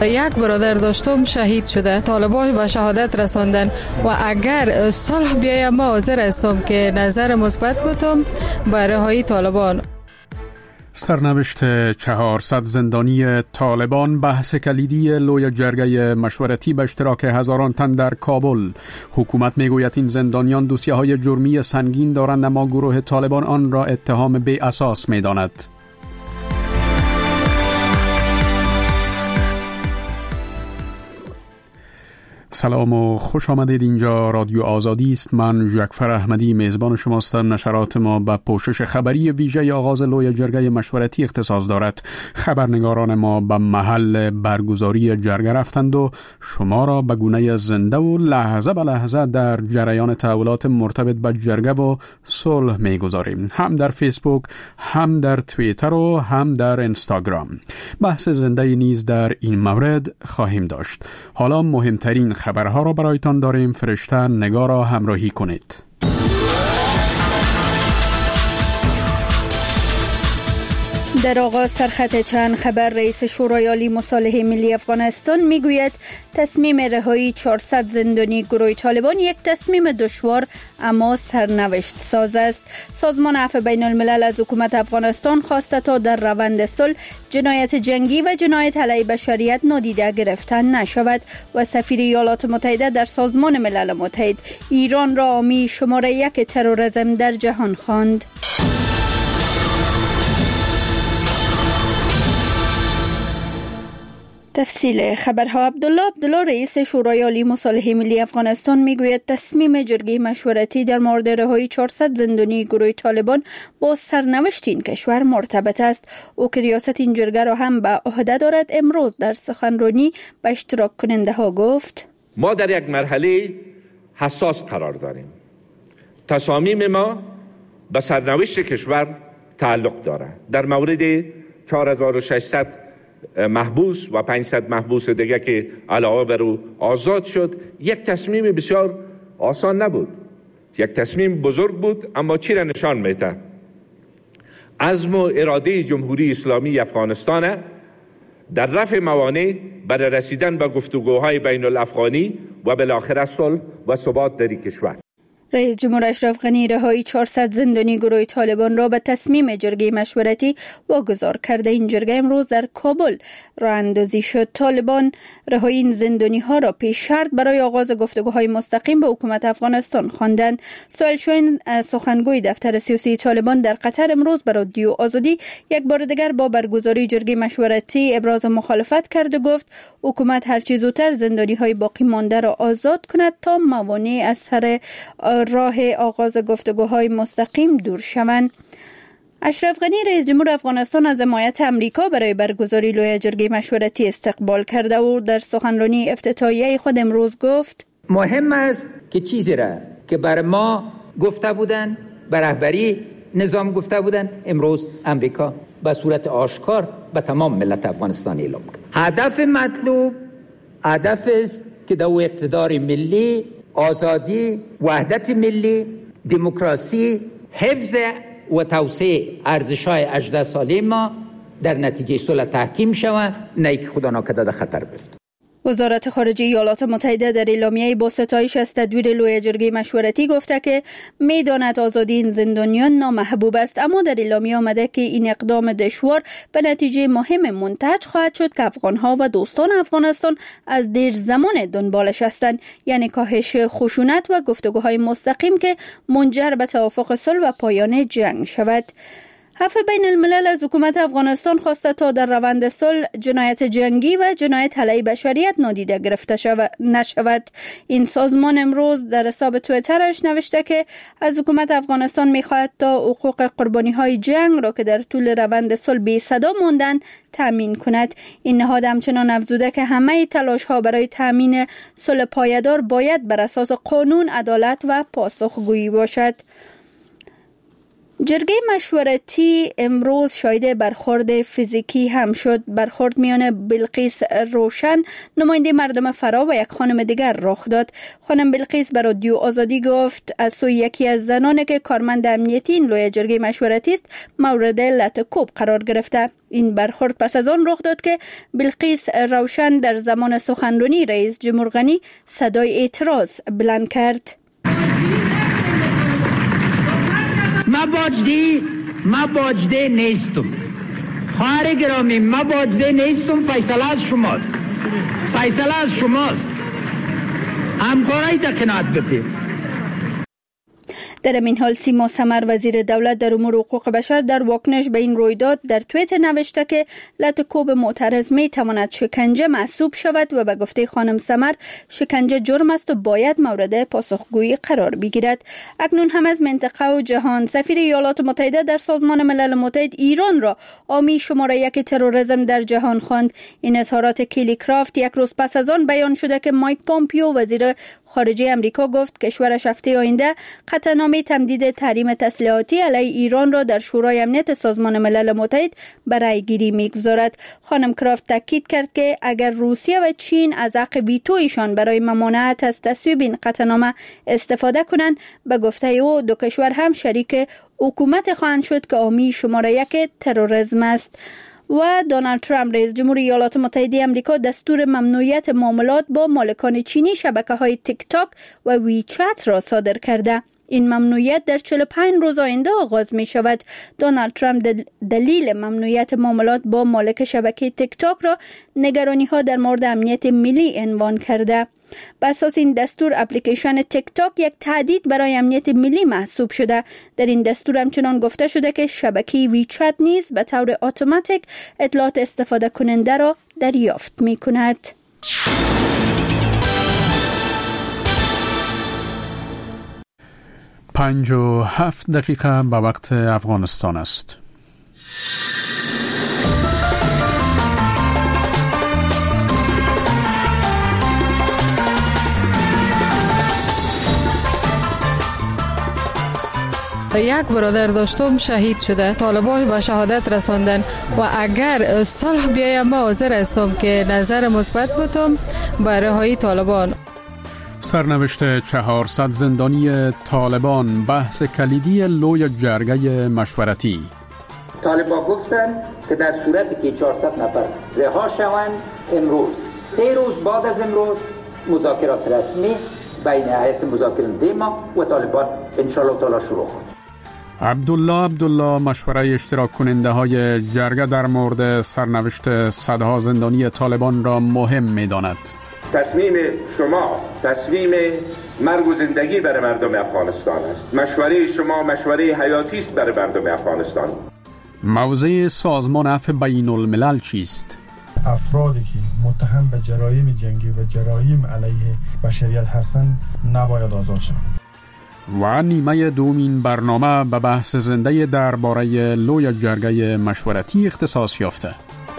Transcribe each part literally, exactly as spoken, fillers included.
یک برادر داشتم شهید شده، طالبان به شهادت رساندن و اگر صلح بیاید ما حاضر هستم که نظر مثبت بدم به رهایی طالبان. سرنوشت چهارصد زندانی طالبان بحث کلیدی لوی جرگه مشورتی به اشتراک هزاران تن در کابل. حکومت میگوید این زندانیان دوسیه‌های جرمی سنگین دارند اما گروه طالبان آن را اتهام بی اساس می‌داند. سلام و خوش آمدید. اینجا رادیو آزادی است. من جعفر احمدی میزبان شماستم. نشرات ما به پوشش خبری ویژه آغاز لوی جرگه مشورتی اختصاص دارد. خبرنگاران ما به محل برگزاری جرگه رفتند و شما را به گونه زنده و لحظه به لحظه در جریان تحولات مرتبط به جرگه و صلح میگذاریم، هم در فیسبوک، هم در توییتر و هم در اینستاگرام. بحث زنده نیز در این مورد خواهیم داشت. حالا مهمترین خبرها را برایتان داریم. فرشته نگار را همراهی کنید. در آغاز سرخط چند خبر. رئیس شورای عالی مصالحه ملی افغانستان میگوید تصمیم رهایی چهارصد زندانی گروه طالبان یک تصمیم دشوار اما سرنوشت ساز است. سازمان عفو بین الملل از حکومت افغانستان خواسته تا در روند صلح جنایت جنگی و جنایت علیه بشریت نادیده گرفته نشود و سفیر ایالات متحده در سازمان ملل متحد ایران را حامی شماره یک تروریسم در جهان خواند. تفصیل خبرها. عبدالله عبدالله رئیس شورای عالی مصالحه ملی افغانستان میگوید تصمیم جرگه مشورتی در مورد رهایی چهارصد زندانی گروه طالبان با سرنوشت این کشور مرتبط است. او که ریاست این جرگه را هم به عهده دارد امروز در سخنرانی به اشتراک کننده ها گفت: ما در یک مرحله حساس قرار داریم. تصامیم ما به سرنوشت کشور تعلق دارد. در مورد چهار هزار و ششصد محبوس و پانصد محبوس دیگه که علاوه بر او آزاد شد، یک تصمیم بسیار آسان نبود، یک تصمیم بزرگ بود، اما چی را نشان میده؟ عزم و اراده جمهوری اسلامی افغانستان در رفع موانع برای رسیدن به گفتگوهای بین الافغانی و بالاخره صلح و ثبات در کشور. رئیس جمهور اشرف غنی رهایی چهارصد زندانی گروه طالبان را به تصمیم جرگه مشورتی واگذار کرده. این جرگه امروز در کابل راه اندازی شد. طالبان رهایی این زندانی ها را پیش شرط برای آغاز گفتگوهای مستقیم با حکومت افغانستان خواندند. سهیل شاهین سخنگوی دفتر سیاسی طالبان در قطر امروز به رادیو آزادی یک بار دیگر با برگزاری جرگه مشورتی ابراز مخالفت کرد و گفت حکومت هر چه زودتر زندانی های باقی مانده را آزاد کند تا موانع از سر راه آغاز گفتگوهای مستقیم دور شوند. اشرف غنی رئیس جمهور افغانستان از حمایت امریکا برای برگزاری لوی جرگه مشورتی استقبال کرده و در سخنرانی افتتاحیه خود امروز گفت: مهم است که چیزی را که بر ما گفته بودن، بر رهبری نظام گفته بودن، امروز امریکا به صورت آشکار به تمام ملت افغانستان اعلام کرد. هدف مطلوب هدف است که در اقتدار ملی، آزادی، وحدت ملی، دموکراسی، حفظ و توسعه ارزش‌های هجده ساله ما در نتیجه صلح تحکیم شود، نه که خدا ناکرده در خطر بیفته. وزارت خارجه ایالات متحده در اعلامیه با ستایش از تدویر لوی جرگه مشورتی گفته که می‌داند آزادی این زندانیان نامحبوب است، اما در اعلامیه آمده که این اقدام دشوار به نتیجه مهم منتج خواهد شد که افغان‌ها و دوستان افغانستان از دیر زمان دنبالش هستند، یعنی کاهش خشونت و گفتگوهای مستقیم که منجر به توافق صلح و پایان جنگ شود. عفو بین الملل از حکومت افغانستان خواسته تا در روند صلح جنایت جنگی و جنایت علیه بشریت نادیده گرفته شود نشود. این سازمان امروز در حساب توییترش نوشته که از حکومت افغانستان می‌خواهد تا حقوق قربانی‌های جنگ را که در طول روند صلح بی صدا ماندند تامین کند. این نهاد همچنان افزوده که همه تلاش‌ها برای تامین صلح پایدار باید بر اساس قانون، عدالت و پاسخگویی باشد. جرگه مشورتی امروز شاهد برخورد فیزیکی هم شد. برخورد میان بلقیس روشن نماینده مردم فرا و یک خانم دیگر رخ داد. خانم بلقیس به رادیو آزادی گفت از سوی یکی از زنانی که کارمند امنیتی این لوی جرگه مشورتی است مورد لطکوب قرار گرفته. این برخورد پس از آن رخ داد که بلقیس روشن در زمان سخنرانی رئیس جمهور غنی صدای اعتراض بلند کرد. ما باجده ما باجده نیستم خواهر گرامی، ما باجده نیستم. فیصله از شماست، فیصله از شماست. همکارای تقنات بده. در این حال سیما سمر وزیر دولت در امور حقوق بشر در واکنش به این رویداد در توییتر نوشته که لطکوب معترض می تواند شکنجه محسوب شود و به گفته خانم سمر شکنجه جرم است و باید مورد پاسخگویی قرار بگیرد. اکنون هم از منطقه و جهان سفیر ایالات متحده در سازمان ملل متحد ایران را حامی شماره یک تروریسم در جهان خواند. این اظهارات کلی کرافت یک روز پس از آن بیان شده که مایک پومپیو وزیر خارجه امریکا گفت کشورش هفته آینده قطعنامه تمدید تحریم تسلیحاتی علیه ایران را در شورای امنیت سازمان ملل متحد برای گیری میگذارد. خانم کرافت تاکید کرد که اگر روسیه و چین از حق ویتویشان برای ممانعت از تصویب این قطعنامه استفاده کنند، به گفته او دو کشور هم شریک حکومت خواهند شد که حامی شماره یک تروریسم است. و دونالد ترامپ رئیس جمهور ایالات متحده آمریکا دستور ممنوعیت معاملات با مالکان چینی شبکه‌های تیک تاک و وی چت را صادر کرده. این ممنوعیت در چهل و پنج روز آینده آغاز می شود. دونالد ترامپ دل دلیل ممنوعیت معاملات با مالک شبکه تیک تاک را نگرانی ها در مورد امنیت ملی عنوان کرده. بر اساس این دستور اپلیکیشن تیک تاک یک تهدید برای امنیت ملی محسوب شده. در این دستور همچنان گفته شده که شبکه وی چت نیز به طور اتوماتیک اطلاعات استفاده کننده را دریافت می کند. پنج و هفت دقیقه به وقت افغانستان است. یک برادر داشتم شهید شده. طالبان به شهادت رساندن و اگر صلح بیاید ما حاضر هستم که نظر مثبت بودم به رهایی طالبان. سرنوشت چهارصد زندانی طالبان، بحث کلیدی لوی جرگه مشورتی. طالبان گفتند که در صورتی که چهارصد نفر رها شوند امروز سه روز بعد از امروز مذاکرات رسمی بین هیئت مذاکراننده ما و طالبان ان شاء الله تعالی شروع خواهد. عبدالله عبدالله مشوره اشتراک کننده های جرگه در مورد سرنوشت صدها زندانی طالبان را مهم می داند. تصمیم شما تصمیم مرگ و زندگی برای مردم افغانستان است. مشوره شما مشوره حیاتی است برای مردم افغانستان. موضع سازمان عفو بین الملل چیست؟ افرادی که متهم به جرایم جنگی و جرایم علیه بشریت هستند نباید آزاد شوند. و نیمه دومین برنامه به بحث زنده درباره لوی جرگه مشورتی اختصاص یافته.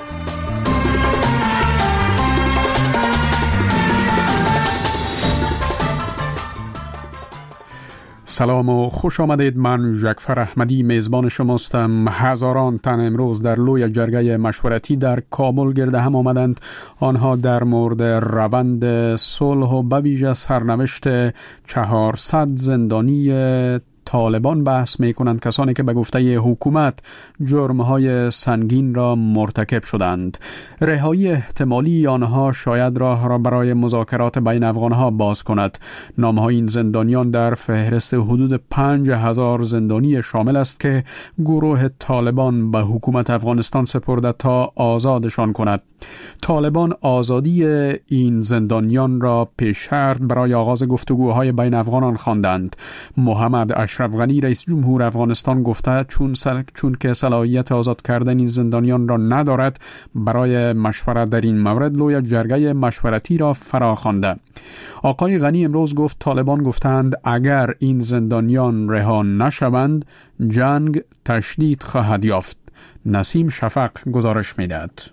سلام و خوش آمدید. من جعفر احمدی میزبان شماستم. هزاران تن امروز در لوی جرگه مشورتی در کابل گرد هم آمدند. آنها در مورد روند صلح و به ویژه سرنوشت چهارصد زندانی طالبان بحث می کنند، کسانی که به گفته حکومت جرمهای سنگین را مرتکب شدند. رهایی احتمالی آنها شاید راه را برای مذاکرات بین افغانها باز کند. نامهای این زندانیان در فهرست حدود پنج هزار زندانی شامل است که گروه طالبان به حکومت افغانستان سپرده تا آزادشان کند. طالبان آزادی این زندانیان را پیش شرط برای آغاز گفتگوهای بین افغانان خواندند. محمد اشرف غنی رئیس جمهور افغانستان گفته چون سل... چون که صلاحیت آزاد کردن این زندانیان را ندارد، برای مشورت در این مورد لوی جرگه مشورتی را فرا خوانده. آقای غنی امروز گفت طالبان گفتند اگر این زندانیان رها نشوند جنگ تشدید خواهد یافت. نسیم شفق گزارش می‌دهد.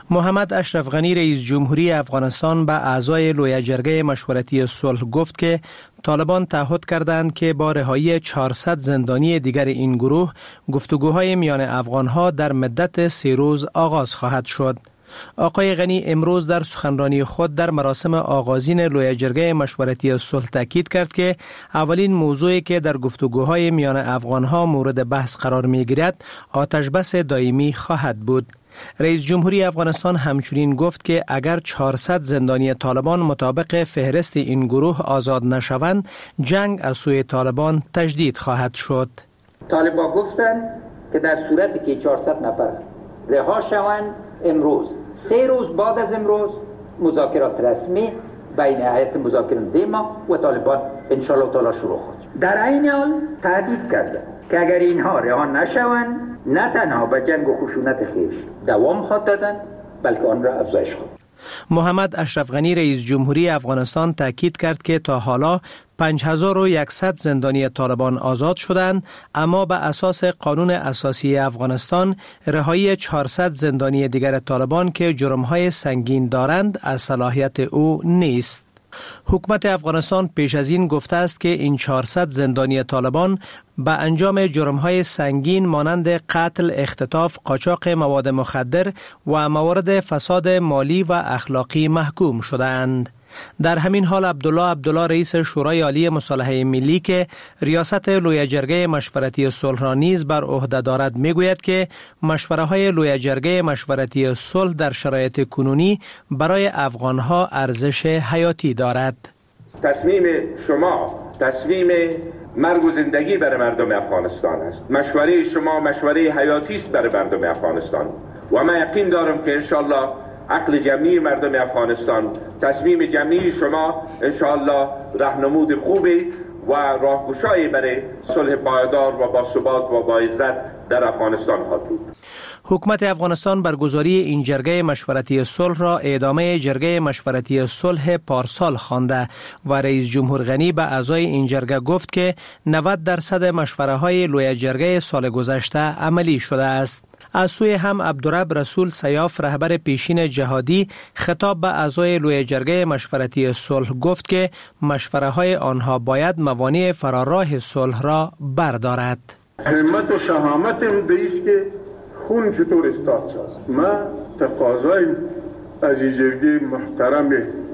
محمد اشرف غنی رئیس جمهوری افغانستان به اعضای لویه جرگه مشورتی صلح گفت که طالبان تعهد کردند که با رهایی چهارصد زندانی دیگر این گروه گفتگوهای میان افغانها در مدت سه روز آغاز خواهد شد. آقای غنی امروز در سخنرانی خود در مراسم آغازین لویه جرگه مشورتی صلح تاکید کرد که اولین موضوعی که در گفتگوهای میان افغانها مورد بحث قرار می‌گیرد آتش بس دائمی خواهد بود. رئیس جمهوری افغانستان همچنین گفت که اگر چهارصد زندانی طالبان مطابق فهرست این گروه آزاد نشوند، جنگ از سوی طالبان تجدید خواهد شد. طالبان گفتند که در صورتی که چهارصد نفر رها شوند، امروز سه روز بعد از امروز مذاکرات رسمی بین هیئت مذاکرات ما و طالبان ان شاء الله تعالی شروع خواهد. در این حال تهدید کرده که اگر اینها رها نشوند، نه تنها به جنگ و خشونت خویش دوام خواهد دادن، بلکه آن را افزایش خواهد. محمد اشرف غنی رئیس جمهوری افغانستان تاکید کرد که تا حالا پنج هزار و صد زندانی طالبان آزاد شدند، اما به اساس قانون اساسی افغانستان رهایی چهارصد زندانی دیگر طالبان که جرم‌های سنگین دارند از صلاحیت او نیست. حکومت افغانستان پیش از این گفته است که این چهارصد زندانی طالبان به انجام جرم‌های سنگین مانند قتل، اختطاف، قاچاق مواد مخدر و موارد فساد مالی و اخلاقی محکوم شده‌اند. در همین حال عبدالله عبدالله رئیس شورای عالی مصالحه ملی که ریاست لویه جرگه مشورتی صلح را نیز بر عهده دارد میگوید که مشوره‌های لویه جرگه مشورتی صلح در شرایط کنونی برای افغانها ارزش حیاتی دارد. تصمیم شما تصمیم مرگ و زندگی برای مردم افغانستان است. مشوره شما مشوره حیاتی است برای مردم افغانستان و من یقین دارم که انشالله عقل جمعی مردم افغانستان، تصمیم جمعی شما انشاءالله راهنمود خوبی و راهگشایی برای صلح پایدار و باثبات و با عزت در افغانستان خواهد بود. حکومت افغانستان برگزاری این جرگه مشورتی صلح را ادامه جرگه مشورتی صلح پارسال خوانده و رئیس جمهور غنی به اعضای این جرگه گفت که نود درصد مشوره های لویه جرگه سال گذشته عملی شده است. از سوی هم عبدالرب رسول سیاف رهبر پیشین جهادی خطاب به اعضای لویه جرگه مشورتی صلح گفت که مشوره های آنها باید موانع فراراه صلح را بردارد. همت و شهامت دیست که خون چطور استاد شد. ما تقاضای از جرگه محترم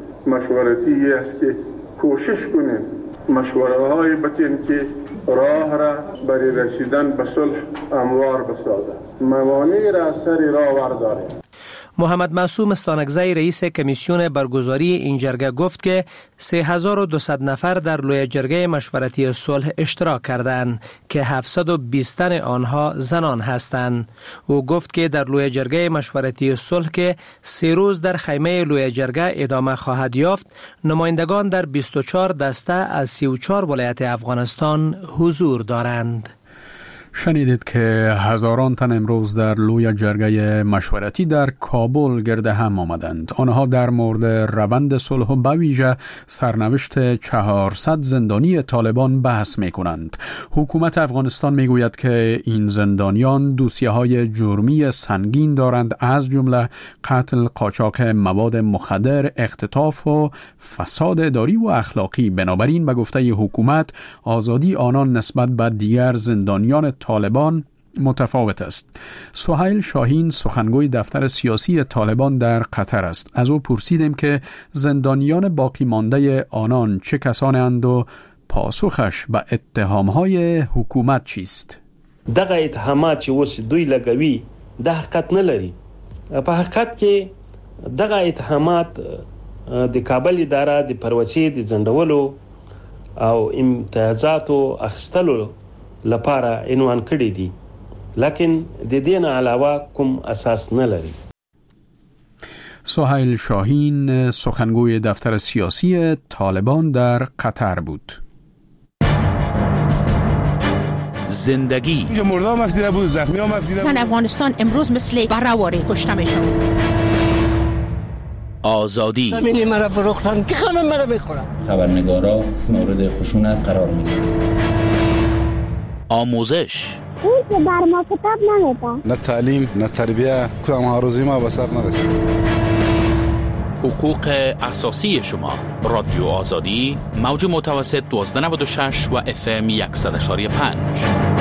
مشورتی است که کوشش کنیم مشوره های بتین که راه را برای رسیدن به صلح اموار بسازد، موانع را سر راه وردارد. محمد معصوم استانکزی رئیس کمیسیون برگزاری این جرگه گفت که سه هزار و دویست نفر در لویه جرگه مشورتی صلح اشتراک کردند که هفتصد و بیست تن آنها زنان هستند. او گفت که در لویه جرگه مشورتی صلح که سه روز در خیمه لویه جرگه ادامه خواهد یافت، نمایندگان در بیست و چهار دسته از سی و چهار ولایت افغانستان حضور دارند. شنیدید که هزاران تن امروز در لویه جرگه مشورتی در کابل گرد هم آمدند. آنها در مورد روند صلح و به ویژه سرنوشت چهارصد زندانی طالبان بحث می کنند. حکومت افغانستان می گوید که این زندانیان دوسیه های جرمی سنگین دارند، از جمله قتل، قاچاق مواد مخدر، اختطاف و فساد اداری و اخلاقی. بنابراین به گفته حکومت آزادی آنان نسبت به دیگر زندانیان طالبان متفاوت است. سهیل شاهین سخنگوی دفتر سیاسی طالبان در قطر است. از او پرسیدیم که زندانیان باقی مانده آنان چه کسانند و پاسخش به اتهامهای حکومت چیست؟ دغه اتهامات چې اوس دوی لګوي د حقیقت نه لري. په حقیقت کې دغه اتهامات د کابل اداره د پروسې د ځنډولو او امتیازاتو اخیستلو لپاره عنوان کړی دي، لکن د دې نه علاوه کوم اساس نه لري. سهیل شاهین سخنگوی دفتر سیاسی طالبان در قطر بود. زندگی اینجا مرده هم افتیده بود، زخمی هم افتیده بود. زن افغانستان امروز مثل برهواری کشته میشن. آزادی زمینی مرا فروختن که همه مرا میخورن. خبرنگارا مورد خشونت قرار میگیرن. آموزش این که بر ما کتاب نمیده. نه تعلیم نه تربیه، کدام آرزوی ما به سر نرسید. حقوق اساسی شما. رادیو آزادی، موج متوسط دوازده نود و شش و اف ام صد و یک و پنج.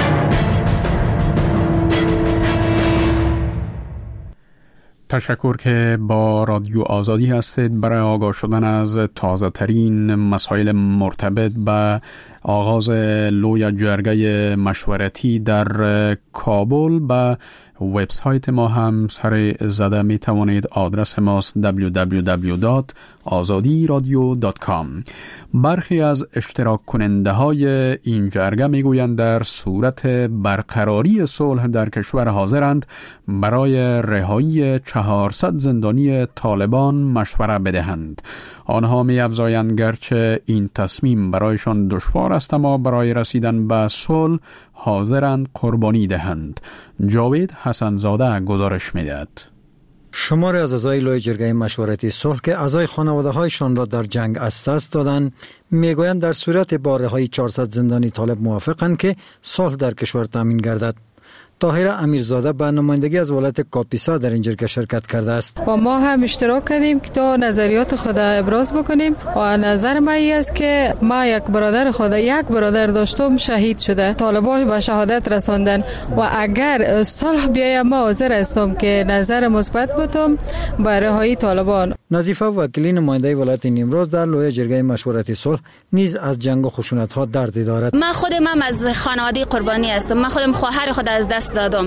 تشکر که با رادیو آزادی هستید برای آگاه شدن از تازه ترین مسائل مرتبط به آغاز لوی جرگه مشورتی در کابل. به وبسایت ما هم سر زده می توانید. آدرس ماست دبلیو دبلیو دبلیو دات آزادی رادیو دات کام. برخی از اشتراک کننده های این جرگه می گویند در صورت برقراری صلح در کشور حاضرند برای رهایی چهارصد زندانی طالبان مشوره بدهند. آنها می افزایند گرچه این تصمیم برایشان دشوار است اما برای رسیدن به صلح حاضرند قربانی دهند. جاوید حسنزاده گزارش می‌دهد. شماری از اعضای لوی جرگه مشورتی صلح که اعضای خانواده‌هایشان را در جنگ از دست دادند میگویند در صورت با رهایی چهارصد زندانی طالب موافقند که صلح در کشور تامین گردد. طاهره امیرزاده به نمایندگی از ولایت کاپیسا در این جرگه شرکت کرده است. و ما هم اشتراک کردیم که تا نظریات خود ابراز بکنیم و نظر ما این است که ما یک برادر خود یک برادر داشتم شهید شده، طالبان به شهادت رساندن و اگر صلح بیاید ما حاضر هستم که نظر مثبت بدم به رهایی طالبان. نظیفه وکیلی نماینده ولایت نیمروز در لوی جرگه مشورتی صلح نیز از جنگ و خشونت ها دردی دارد. من خودم هم از خانواده قربانی هستم. من خودم خواهر خود از دست دادم.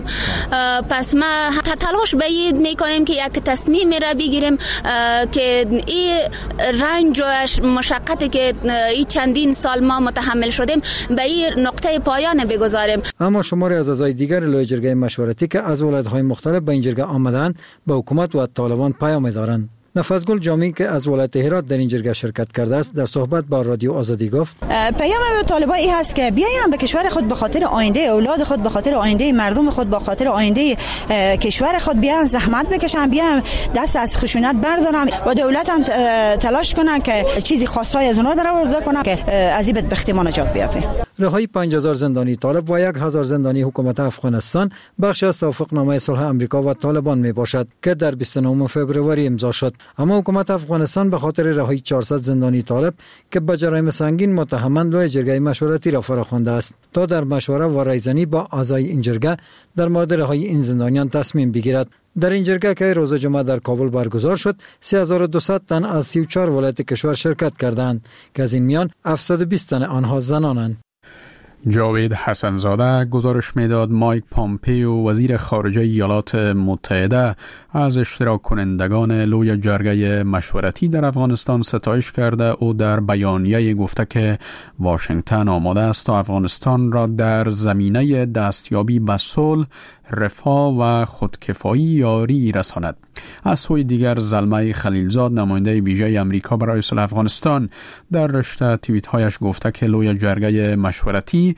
پس ما تلاش باید میکنیم که یک تصمیم را بگیریم که این رنج و مشقتی که این چندین سال ما متحمل شدیم به این نقطه پایان بگذاریم. اما شماری از اعضای دیگر لوی جرگه مشورتی که از ولایت‌های مختلف به این جرگه آمدند به حکومت و طالبان پیام دارند. نفسگل جامی که از ولایت هرات در این جرگه شرکت کرده است در صحبت با رادیو آزادی گفت پیام طالبان این هست که بیاین به کشور خود به خاطر آینده اولاد خود، به خاطر آینده مردم خود، به خاطر آینده کشور خود بیان زحمت بکشن، بیان دست از خشونت بردارن و دولت هم تلاش کنن که چیزی خاصای از اونها برآورده کنن که از این بدبختی ما نجات بیافته. رهایی پنج هزار زندانی طالب و یک هزار زندانی حکومت افغانستان بخشی از توافقنامه صلح آمریکا و طالبان می باشد که در بیست و نهم فوریه امضا شد. اما حکومت افغانستان به خاطر رهایی چهارصد زندانی طالب که به جرایم سنگین متهمند لوی جرگه مشورتی را فراخوانده است تا در مشوره و رایزنی با اعضای این جرگه در مورد رهایی این زندانیان تصمیم بگیرد. در این جرگه که روز جمعه در کابل برگزار شد سه هزار و دویست تن از سی و چهار ولایت کشور شرکت کردند که از این میان هفتصد و بیست تن آنها زنانند. جاوید حسنزاده گزارش میداد. مایک پامپیو وزیر خارجه ایالات متحده از اشتراک کنندگان لوی جرگه مشورتی در افغانستان ستایش کرده. او در بیانیه گفته که واشنگتن آماده است تا افغانستان را در زمینه دستیابی به صلح، رفاه و خودکفایی یاری رساند. از سوی دیگر زلمه خلیلزاد نماینده ویژه امریکا برای صلح افغانستان در رشته توییت هایش گفته که لوی جرگه مشورتی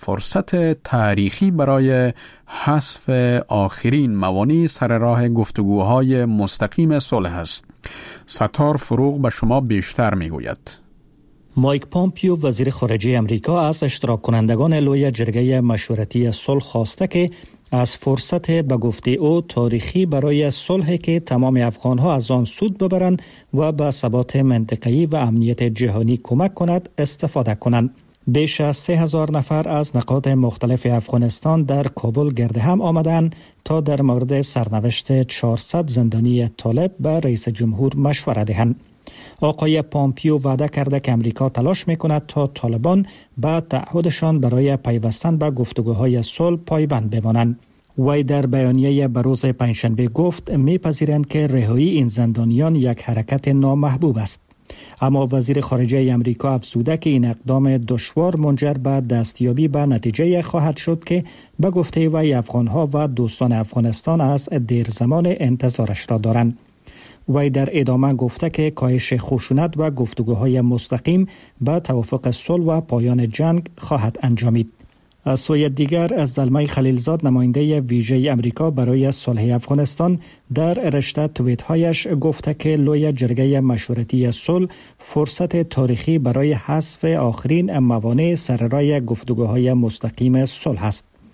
فرصت تاریخی برای حذف آخرین موانع سر راه گفتگوهای مستقیم صلح است. ستار فروغ به شما بیشتر میگوید. مایک پامپیو وزیر خارجه امریکا از اشتراک کنندگان لوی جرگه مشورتی صلح خواسته که از فرصت به گفته او تاریخی برای صلح که تمام افغانها از آن سود ببرند و به ثبات منطقه‌ای و امنیت جهانی کمک کند استفاده کنند. بیش از سه هزار نفر از نقاط مختلف افغانستان در کابل گرد هم آمدند تا در مورد سرنوشت چهارصد زندانی طالب به رئیس جمهور مشوره دهند. آقای پامپیو وعده کرده که امریکا تلاش میکند تا طالبان به تعهدشان برای پیوستن به گفتگوهای صلح پایبند بمانند. وی در بیانیه به روز پنجشنبه گفت میپذیرند که رهایی این زندانیان یک حرکت نامحبوب است. اما وزیر خارجه امریکا افزوده که این اقدام دشوار منجر به دستیابی به نتیجه خواهد شد که به گفته وی افغانها و دوستان افغانستان از دیر زمان انتظارش را دارند. وی در ادامه گفته که کاهش خشونت و گفتگوهای مستقیم به توافق صلح و پایان جنگ خواهد انجامید. از سوی دیگر از زلمه خلیلزاد نماینده ویژه امریکا برای صلح افغانستان در رشته توییت هایش گفته که لوی جرگه مشورتی صلح فرصت تاریخی برای حذف آخرین موانع سر راه گفتگوهای مستقیم صلح است.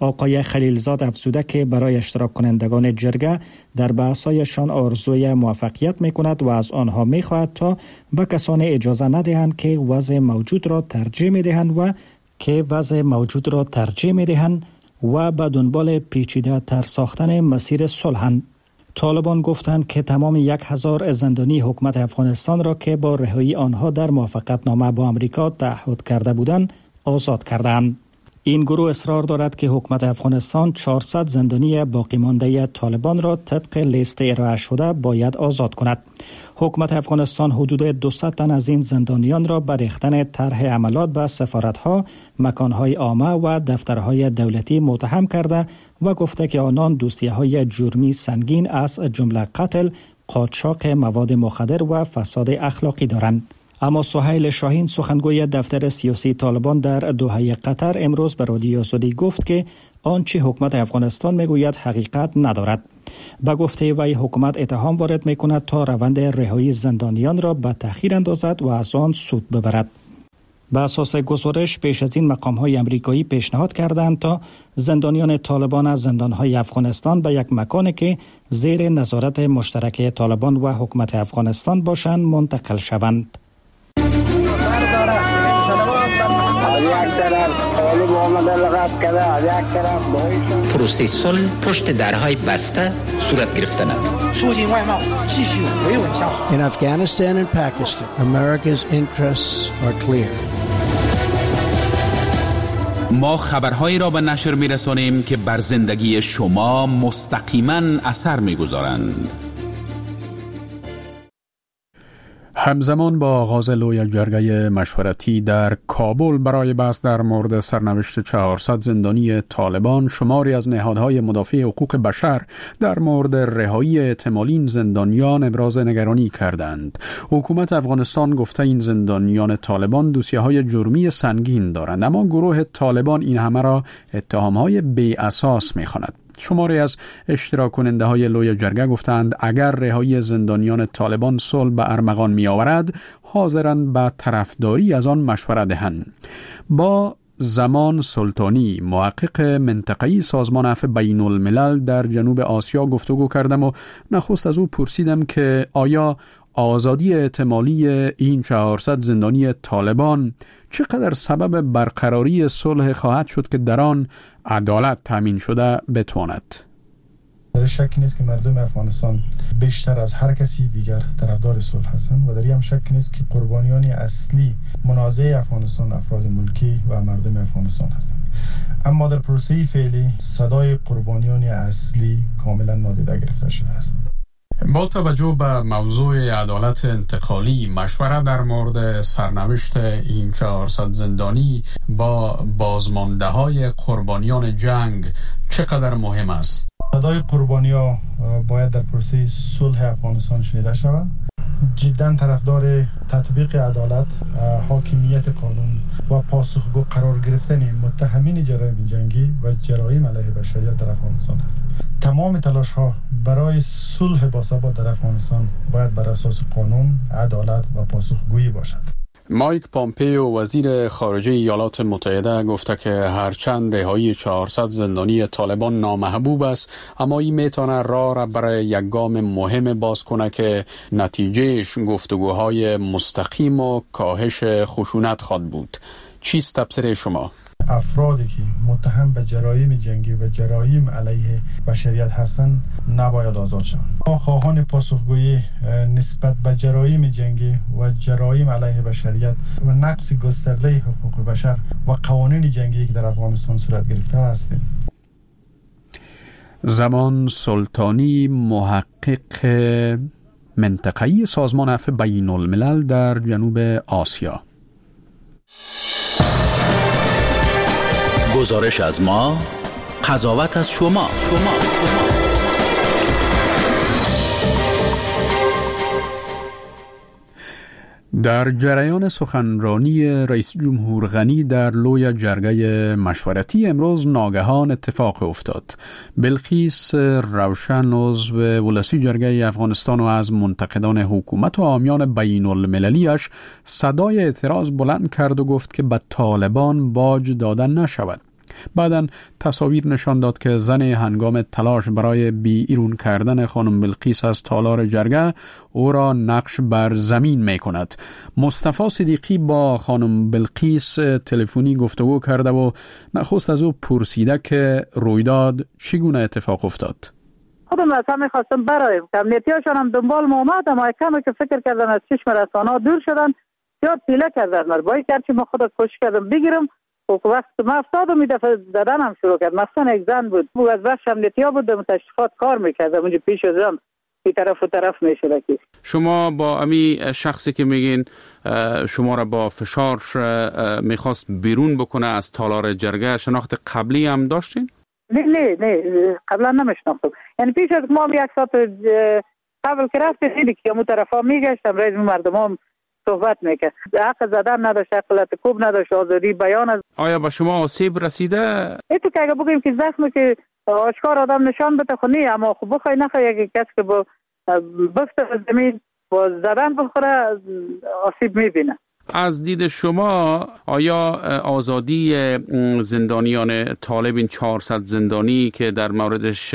آقای خلیلزاد افزوده که برای اشتراک کنندگان جرگه در بحث‌هایشان آرزوی موفقیت می‌کند و از آنها می‌خواهد تا به کسانی اجازه ندهند که وضع موجود را ترجیح می‌دهند و که وضع موجود را ترجیح می‌دهند و به دنبال پیچیده تر ساختن مسیر صلحند. طالبان گفتند که تمام یک هزار زندانی حکومت افغانستان را که با رهایی آنها در موافقتنامه با امریکا تعهد کرده بودند آزاد کردند. این گروه اصرار دارد که حکومت افغانستان چهارصد زندانی باقی مانده طالبان را طبق لیست ارائه شده باید آزاد کند. حکومت افغانستان حدود دویست تن از این زندانیان را به ریختن طرح عملات به سفارت‌ها، مکان‌های عامه و دفترهای دولتی متهم کرده و گفته که آنان دوسیه‌های جرمی سنگین از جمله قتل، قاچاق مواد مخدر و فساد اخلاقی دارند. اما سهیل شاهین سخنگوی دفتر سیاسی طالبان در دوحه قطر امروز به رادیو آزادی گفت که آنچه حکومت افغانستان میگوید حقیقت ندارد. با گفته وی حکومت اتهام وارد میکند تا روند رهایی زندانیان را به تأخیر اندازد و از آن سود ببرد. به اساس گزارش پیش از این مقام‌های امریکایی پیشنهاد کردند تا زندانیان طالبان از زندان‌های افغانستان به یک مکانی که زیر نظارت مشترک طالبان و حکومت افغانستان باشند منتقل شوند. پروسه صلح پشت درهای بسته صورت گرفتن است. In Afghanistan and Pakistan, America's interests are clear. ما خبرهایی را به نشر می‌رسانیم که بر زندگی شما مستقیما اثر می‌گذارند. همزمان با آغاز لوی جرگه مشورتی در کابل برای بحث در مورد سرنوشت چهارصد زندانی طالبان، شماری از نهادهای مدافع حقوق بشر در مورد رهایی احتمالی این زندانیان ابراز نگرانی کردند. حکومت افغانستان گفته این زندانیان طالبان دوسیه‌های جرمی سنگین دارند، اما گروه طالبان این همه را اتهام‌های بی اساس می‌خواند. شماری از اشتراک کننده های لوی جرگه گفتند اگر رهایی زندانیان طالبان صلح به ارمغان می آورد، حاضرند به طرفداری از آن مشوره دهند. با زمان سلطانی، محقق منطقه‌ای سازمان عفو بین الملل در جنوب آسیا گفتگو کردم و نخست از او پرسیدم که آیا آزادی احتمالی این چهارصد زندانی طالبان چقدر سبب برقراری صلح خواهد شد که در آن عدالت تامین شده بتواند؟ در شک نیست که مردم افغانستان بیشتر از هر کسی دیگر طرفدار صلح هستند و در این هم شک نیست که قربانیان اصلی منازعه افغانستان افراد ملکی و مردم افغانستان هستند. اما در پروسه فعلی صدای قربانیان اصلی کاملا نادیده گرفته شده است. با توجه به موضوع عدالت انتقالی، مشوره در مورد سرنوشت این چهارصد زندانی با بازمانده های قربانیان جنگ چقدر مهم است؟ صدای قربانی‌ها باید در پروسه صلح افغانستان شنیده شود. جدا طرفدار تطبیق عدالت، حاکمیت قانون و پاسخگو قرار گرفتن متهمین جرایم جنگی و جرایم علیه بشریت در افغانستان است. تمام تلاش‌ها برای صلح باثبات در افغانستان باید بر اساس قانون، عدالت و پاسخگویی باشد. مایک پامپیو وزیر خارجه ایالات متحده گفته که هرچند رهایی چهارصد زندانی طالبان نامحبوب است، اما این میتونه راه را برای یک گام مهم باز کنه که نتیجهش گفتگوهای مستقیم و کاهش خشونت خواهد بود. چیست تفسیر شما؟ افرادی که متهم به جرایم جنگی و جرایم علیه بشریت هستند نباید آزاد شوند. ما خواهان پاسخگویی نسبت به جرایم جنگی و جرایم علیه بشریت و نقض گسترده حقوق بشر و قوانین جنگی که در افغانستان صورت گرفته هستیم. زمان سلطانی، محقق منطقه‌ای سازمان عفو بین الملل در جنوب آسیا. گزارش از ما، قضاوت از شما. شما. شما. در جریان سخنرانی رئیس جمهور غنی در لوی جرگه مشورتی امروز ناگهان اتفاق افتاد. بلقیس روشن عضو ولسی جرگه افغانستان و از منتقدان حکومت و حامیان بین المللیش صدای اعتراض بلند کرد و گفت که به طالبان باج دادن نشود. بعداً تصاویر نشان داد که زن هنگام تلاش برای بیرون کردن خانم بلقیس از تالار جرگه او را نقش بر زمین می کند. مصطفی صدیقی با خانم بلقیس تلفنی گفتگو کرده و نخست از او پرسیده که رویداد چگونه اتفاق افتاد. خودم از همه خواستم برایم که امنیتیاشان هم دنبال ما آمد، اما کمی که فکر کردن از چشم رسانه دور شدن زیاد پیله کردن. مربایی کرد که ما خود کوشش کردم بگیرم و وقت ما افتادم می دفعه زدن هم شروع کرد. مثلا یک زن بود او از بخش امنیتی ها بود در تشریفات کار میکرد، اونجا پیش از هم این طرف و طرف میشد. شما با امی شخصی که میگین شما را با فشار میخواست بیرون بکنه از تالار جرگه شناخت قبلی هم داشتین؟ نه نه نه قبلا نمیشناختم. یعنی پیش از ما یک ساعت قبل که رفتیم دیدی که اون طرفا میگشتم رئیس مردم هم صحبت میکرد. حق زدن نداشت، حق لطکوب نداشت، آزادی بیان. از آیا با شما آسیب رسیده؟ ای تو که اگه بگیم که زخمی که آشکار آدم نشان بده خو نه، اما خب بخوای نخواه یک کس که با بفت زمین با زدن بخوره آسیب میبینه. از دید شما آیا آزادی زندانیان طالب این چهارصد زندانی که در موردش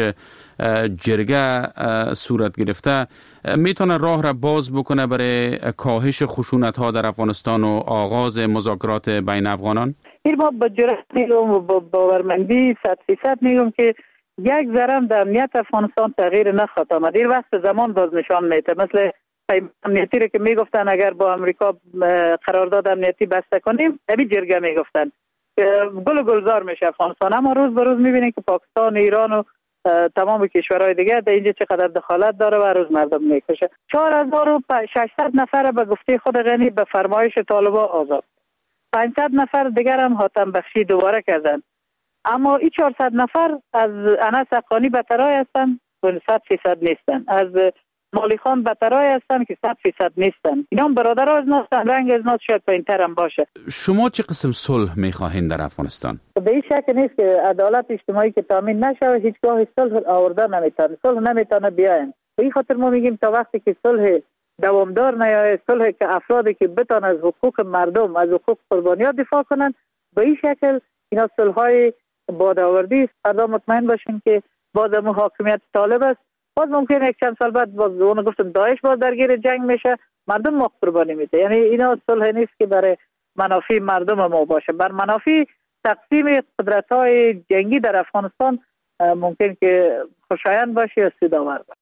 جرگه صورت گرفته میتونه راه را باز بکنه برای کاهش خشونت ها در افغانستان و آغاز مذاکرات بین افغانان؟ این ما با جرأت میگم و با باورمندی صد فیصد میگم که یک ذره در امنیت افغانستان تغییر نخواهد آمد. این وقت زمان باز نشان میده. مثل امنیتی رو که میگفتن اگر با امریکا قرارداد امنیتی بسته کنیم همین جرگه میگفتن گل گلزار میشه افغانستان، اما روز به روز میبینیم که پاکستان، ایران و تمام کشورهای دیگه در اینجا چقدر دخالت داره و روز مردم میکشه. چهار هزار و ششصد نفر به گفته خود غنی به فرمایش طالبا آزاد، پانصد نفر دیگر هم حاتم بخشی دوباره کردن، اما این چهارصد نفر از انس حقانی بترای هستن و صد فیصد نیستن، از مالی خان بترای هستن که صد فیصد نیستن. اینا هم برادر از ناستن، رنگ از ناست شاید پایین‌تر هم باشه. شما چه قسم صلح میخواهین در افغانستان؟ به این شک نیست که عدالت اجتماعی که تامین نشه هیچگاه صلح آورده نمیتونه، صلح نمیتونه بیاین. به این خاطر ما میگیم تا وقتی که صلح دوامدار نیاید، صلح که افرادی که بتونن از حقوق مردم، از حقوق قربانیان دفاع کنن، به این شکل اینا صلح‌های بادآوردی است. فردا مطمئن باشین که باز هم حاکمیت طالب است. باز ممکنه یک چند سال بعد باز اون گفتم داعش باز درگیر جنگ میشه، مردم ما قربانی میده. یعنی اینا صلح نیست که برای منافع مردم ما باشه، بر منافع تقسیم قدرت‌های جنگی در افغانستان ممکن که خوشایند باشه یا سودآور باشه.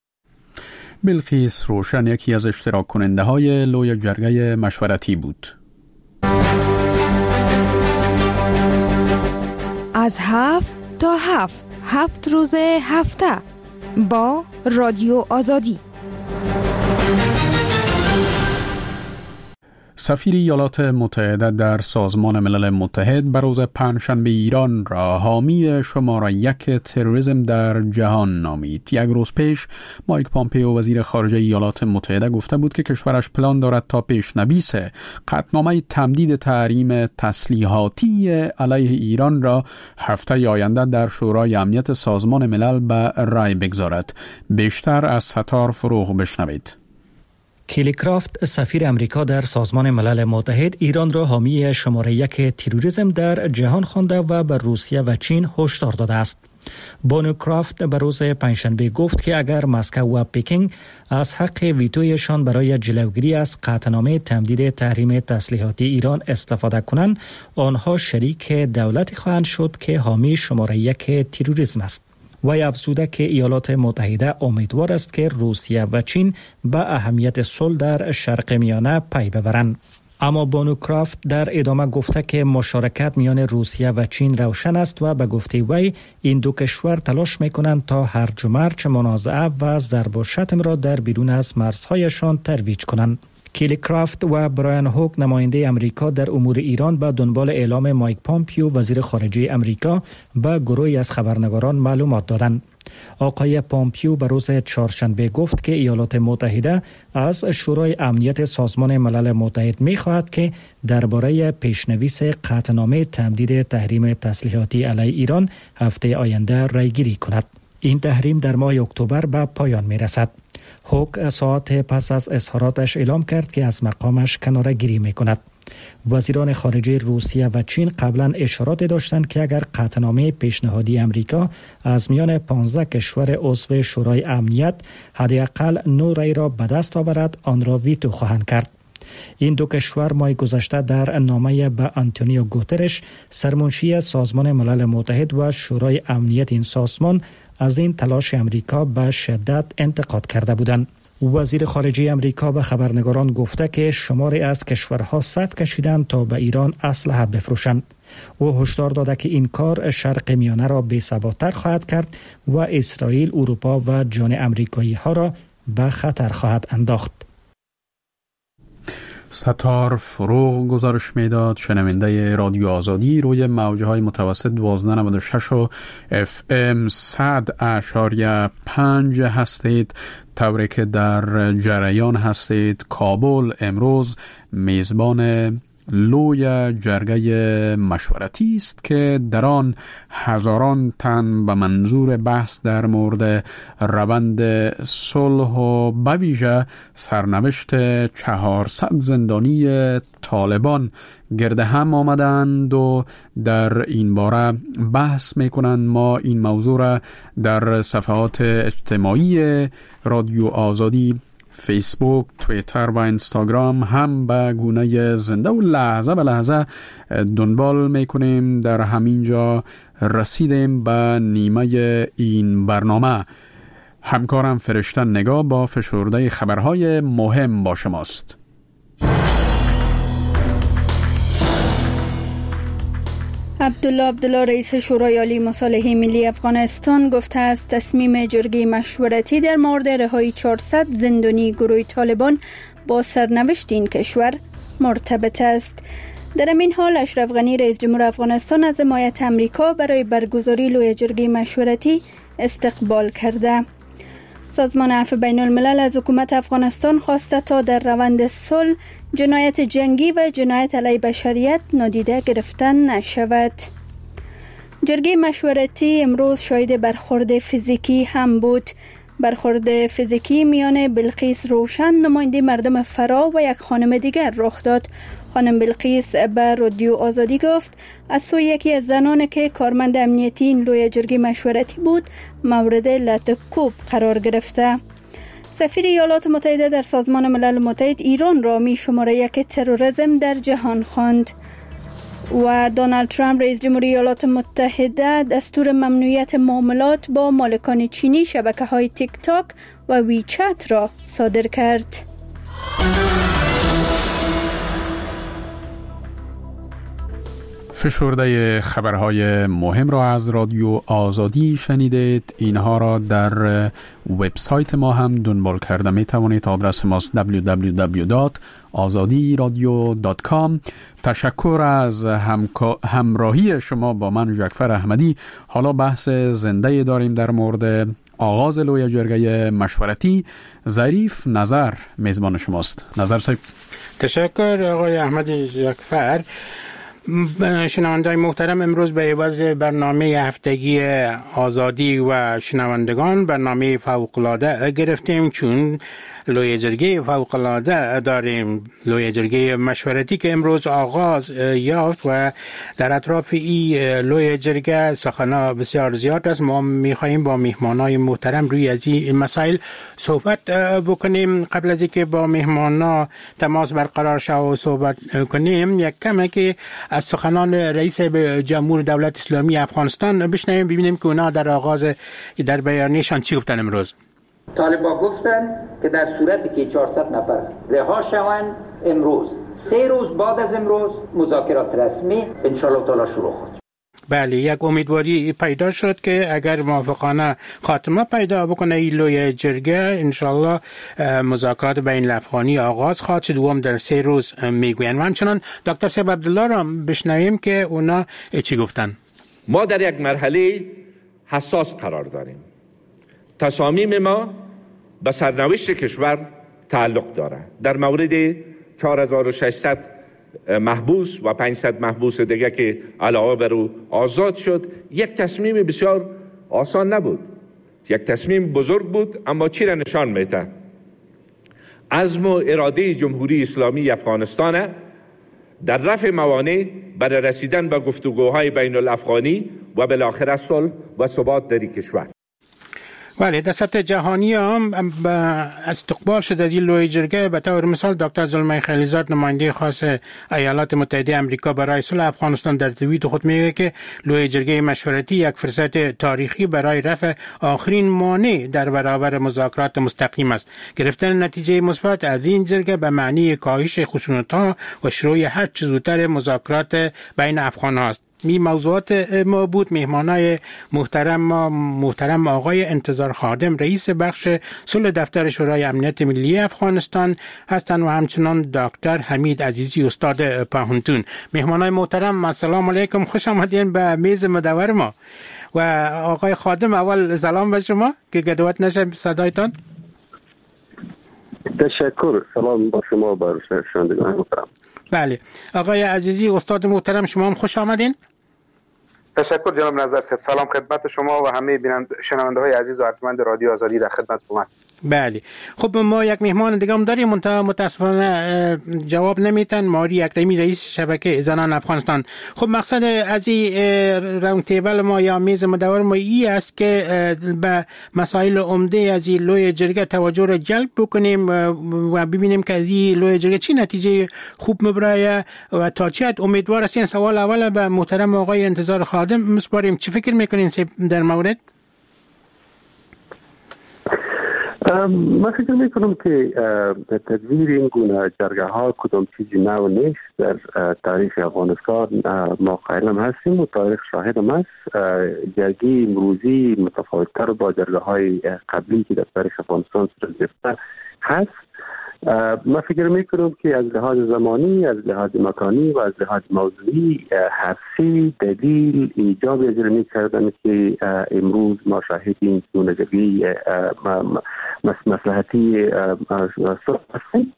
بلقیس روشن یکی از اشتراک کننده های لوی جرگه مشورتی بود. از هفت تا هفت هفت روز هفته با رادیو آزادی. سفیر ایالات متحده در سازمان ملل متحد بر روز پنجشنبه ایران را حامی شماره یک تروریسم در جهان نامید. یک روز پیش مایک پامپیو وزیر خارجه ایالات متحده گفته بود که کشورش پلان دارد تا پیشنویس قطعنامه تمدید تحریم تسلیحاتی علیه ایران را هفته آینده در شورای امنیت سازمان ملل به رای بگذارد. بیشتر از ستار فروغ بشنوید. کیلی کرافت سفیر امریکا در سازمان ملل متحد ایران را حامی شماره یک تروریسم در جهان خوانده و به روسیه و چین هشدار داده است. بانو کرافت به روز پنجشنبه گفت که اگر مسکو و پکینگ از حق ویتویشان برای جلوگیری از قطعنامه تمدید تحریم تسلیحاتی ایران استفاده کنند، آنها شریک دولتی خواهند شد که حامی شماره یک تروریسم است. وی افزوده که ایالات متحده امیدوار است که روسیه و چین به اهمیت صلح در شرق میانه پی ببرند. اما بانو کرافت در ادامه گفته که مشارکت میان روسیه و چین روشن است و به گفته وی این دو کشور تلاش میکنند تا هرج و مرج منازعه و ضرب و شتم را در بیرون از مرزهایشان ترویج کنند. کیلی کرافت و برایان هوک نماینده امریکا در امور ایران به دنبال اعلام مایک پامپیو وزیر خارجه امریکا به گروهی از خبرنگاران معلومات دادند. آقای پامپیو به روز چهارشنبه گفت که ایالات متحده از شورای امنیت سازمان ملل متحد می‌خواهد که درباره پیشنویس قطعنامه تمدید تحریم تسلیحاتی علیه ایران هفته آینده رایگیری کند. این تحریم در ماه اکتبر به پایان می‌رسد. هوک ساعت پس از اظهاراتش اعلام کرد که از مقامش کناره‌گیری می‌کند. وزیران خارجه روسیه و چین قبلا اشارات داشتند که اگر قطعنامه پیشنهادی امریکا از میان پانزده کشور عضو شورای امنیت حداقل نه رای را به دست آورد، آن را ویتو خواهند کرد. این دو کشور ماه گذشته در نامه به آنتونیو گوترش، سرمنشی سازمان ملل متحد و شورای امنیت این سازمان، از این تلاش امریکا به شدت انتقاد کرده بودند. وزیر خارجه امریکا به خبرنگاران گفته که شماری از کشورها صف کشیدند تا به ایران اسلحه بفروشند. او هشدار داده که این کار شرق میانه را بی‌ثبات‌تر خواهد کرد و اسرائیل، اروپا و جان امریکایی ها را به خطر خواهد انداخت. ستار فروغ گزارش میداد. شنونده رادیو آزادی روی موجه های متوسط دوازده نود و شش و اف ام صد اشاریه پنج هستید، طوری که در جریان هستید. کابل امروز میزبان لوی جرگه مشورتی است که در آن هزاران تن به منظور بحث در مورد روند صلح و به ویژه سرنوشت چهارصد زندانی طالبان گرد هم آمدند و در این باره بحث میکنند. ما این موضوع را در صفحات اجتماعی رادیو آزادی، فیسبوک، توییتر و اینستاگرام هم به گونه زنده و لحظه به لحظه دنبال میکنیم. در همینجا رسیدیم به نیمه این برنامه. همکارم فرشتن نگاه با فشرده خبرهای مهم با شماست. عبدالله عبدالله رئیس شورای عالی مصالحه ملی افغانستان گفته است تصمیم جرگه مشورتی در مورد رهایی چهارصد زندانی گروه طالبان با سرنوشت این کشور مرتبط است. در این حال اشرف غنی رئیس جمهور افغانستان از حمایت امریکا برای برگزاری لوی جرگه مشورتی استقبال کرده. سازمان عفو بین الملل از حکومت افغانستان خواسته تا در روند صلح جنایت جنگی و جنایت علیه بشریت نادیده گرفته نشود. جرگه مشورتی امروز شاهد برخورد فیزیکی هم بود. برخورد فیزیکی میان بلقیس روشن، نماینده مردم فرا و یک خانم دیگر رخ داد. خانم بلقیس به رادیو آزادی گفت از سوی یکی از زنان که کارمند امنیتی این لوی جرگه مشورتی بود مورد لطکوب قرار گرفته. سفیر ایالات متحده در سازمان ملل متحد ایران را می شماره یک تروریسم در جهان خواند و دونالد ترامپ رئیس جمهوری ایالات متحده دستور ممنوعیت معاملات با مالکان چینی شبکه‌های تیک تاک و ویچت را صادر کرد. فشرده خبرهای مهم را از رادیو آزادی شنیدید. اینها را در وبسایت ما هم دنبال کرده می توانید. آدرس ماست دبلیو دبلیو دبلیو دات آزادی رادیو دات کام. تشکر از همراهی شما با من جعفر احمدی. حالا بحث زنده داریم در مورد آغاز لوی جرگه مشورتی. ظریف نظر میزبان شماست. نظر صاحب. تشکر آقای احمدی جعفر. شنوندگان محترم، امروز به عوض برنامه هفتگی آزادی و شنوندگان برنامه فوق‌العاده گرفتیم، چون لوی جرگه فوق‌العاده داریم، لوی جرگه مشورتی که امروز آغاز یافت و در اطراف این لوی جرگه سخنان بسیار زیاد است. ما می‌خواهیم با میهمانای محترم روی از این مسائل صحبت بکنیم. قبل از اینکه با میهمانا تماس برقرار شود و صحبت کنیم، یک کمی که از سخنان رئیس جمهور دولت اسلامی افغانستان بشنویم، ببینیم که اونا در آغاز در بیانیه‌شان چی گفتن. امروز طالبان گفتن که در صورتی که چهارصد نفر رها شوند، امروز سه روز بعد از امروز مذاکرات رسمی ان شاء الله تعالی شروع خواهد. بله، یک امیدواری پیدا شد که اگر موافقانه خاتمه پیدا بکنه این لوی جرگه، ان شاء الله مذاکرات بین الافغانی آغاز خواهد شد و هم در سه روز میگوین. و همچنان دکتر صاحب عبدالله را بشنویم که اونا چی گفتن. ما در یک مرحله حساس قرار داریم. تصامیم ما به سرنوشت کشور تعلق دارد. در مورد چهار هزار و ششصد محبوس و پانصد محبوس دیگه که علاوه بر او آزاد شد، یک تصمیم بسیار آسان نبود، یک تصمیم بزرگ بود، اما چی را نشان میده؟ عزم و اراده جمهوری اسلامی افغانستان در رفع موانع برای رسیدن به گفتگوهای بین الافغانی و بالاخره صلح و ثبات در کشور. بله، در سطح جهانی هم استقبال شد از این لوی جرگه. به طور مثال دکتر زلمای خلیزاد نماینده خاص ایالات متحده آمریکا برای صلح افغانستان در توییت خود میگه که لوی جرگه مشورتی یک فرصت تاریخی برای رفع آخرین مانع در برابر مذاکرات مستقیم است. گرفتن نتیجه مثبت از این جرگه به معنی کاهش خشونت‌ها و شروع هر چه زودتر مذاکرات بین افغان‌ها است. می موضوعات ما بود. مهمانای محترم ما محترم آقای انتظار خادم رئیس بخش صلح دفتر شورای امنیت ملی افغانستان هستند و همچنان دکتر حمید عزیزی استاد پاهنتون. مهمانای محترم السلام علیکم، خوش آمدین به میز مدور ما. و آقای خادم اول سلام به شما که گدوت نشه صدایتان. تشکر، سلام با شما با شنوندگان محترم. بله آقای عزیزی استاد محترم شما هم خوش آمدین. تشکر جناب نظر صاحب، سلام خدمت شما و همه بیننده شنونده های عزیز و ارجمند رادیو آزادی در خدمت شما است. بله خب ما یک مهمان دیگه هم داریم، منتها متاسفانه جواب نمیتن. ماری اکرمی رئیس شبکه زنان افغانستان. خب مقصد از این راوند تیبل ما یا میز مدور ما ای است که به مسائل عمده از این لوی جرگه توجه را جلب بکنیم و ببینیم که از این لوی جرگه چی نتیجه خوب میبره و تا چه حد امیدوار هستین. سوال اول به محترم آقای انتظار خادم مسپاریم، چی فکر میکنین در مورد؟ من فکر میکنم که تدویر این گونه جرگه ها کدام چیزی نو نیست در تاریخ افغانستان. ما قائلم هستیم و تاریخ شاهدم است. جرگه امروزی متفاوت‌تر با جرگه های قبلی که در تاریخ افغانستان صورت گرفته هست. من فکر میکنم که از لحاظ زمانی، از لحاظ مکانی و از لحاظ موضوعی حسی دلیل ایجاب اجرا میکردن که امروز ما شاهدیم نجوی مصلحتی صلح هستیم.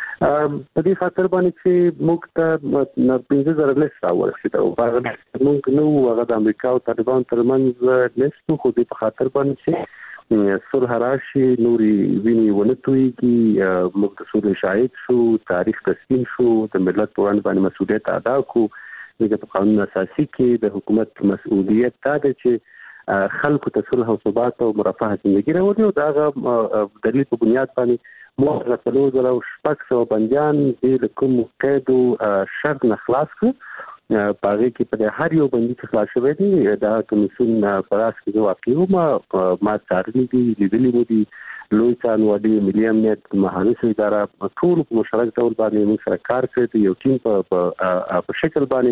په دې خاطر باندې چې موږ ته پنځه زره لیست راورسېده او هغه موږ نه وو، هغه د امریکا او طالبان ترمنځ لیست و خو دې په خاطر باندې چې صلح راشي نوري ویني ونه تویږي. موږ د صلح شاهد شو، تاریخ تسلیم شو، د ملت په وړاندې باندې مسؤلیت ادا کړو. دغه په قانون اساسي کې د حکومت مسؤلیت دا ده چې خلکو ته صلح او ثبات او مرفه زندگی راوړي او دا دلیل په بنیاد باندې موږ غوښتلو زره شپږ سوه بندیان د کوم قید او شرط نه خلاص کړو. باغې کې په هر یو بندي چې خلاص شوی دی دا کمیسیون په راس کې واقع وو ما څارلي دي لیدلي مو دي لوی څارنوالي ملي امنیت محافظ اداره ټول په مشترک ډول باندې موږ سره کار کوي. یو ټیم په په شکل باندې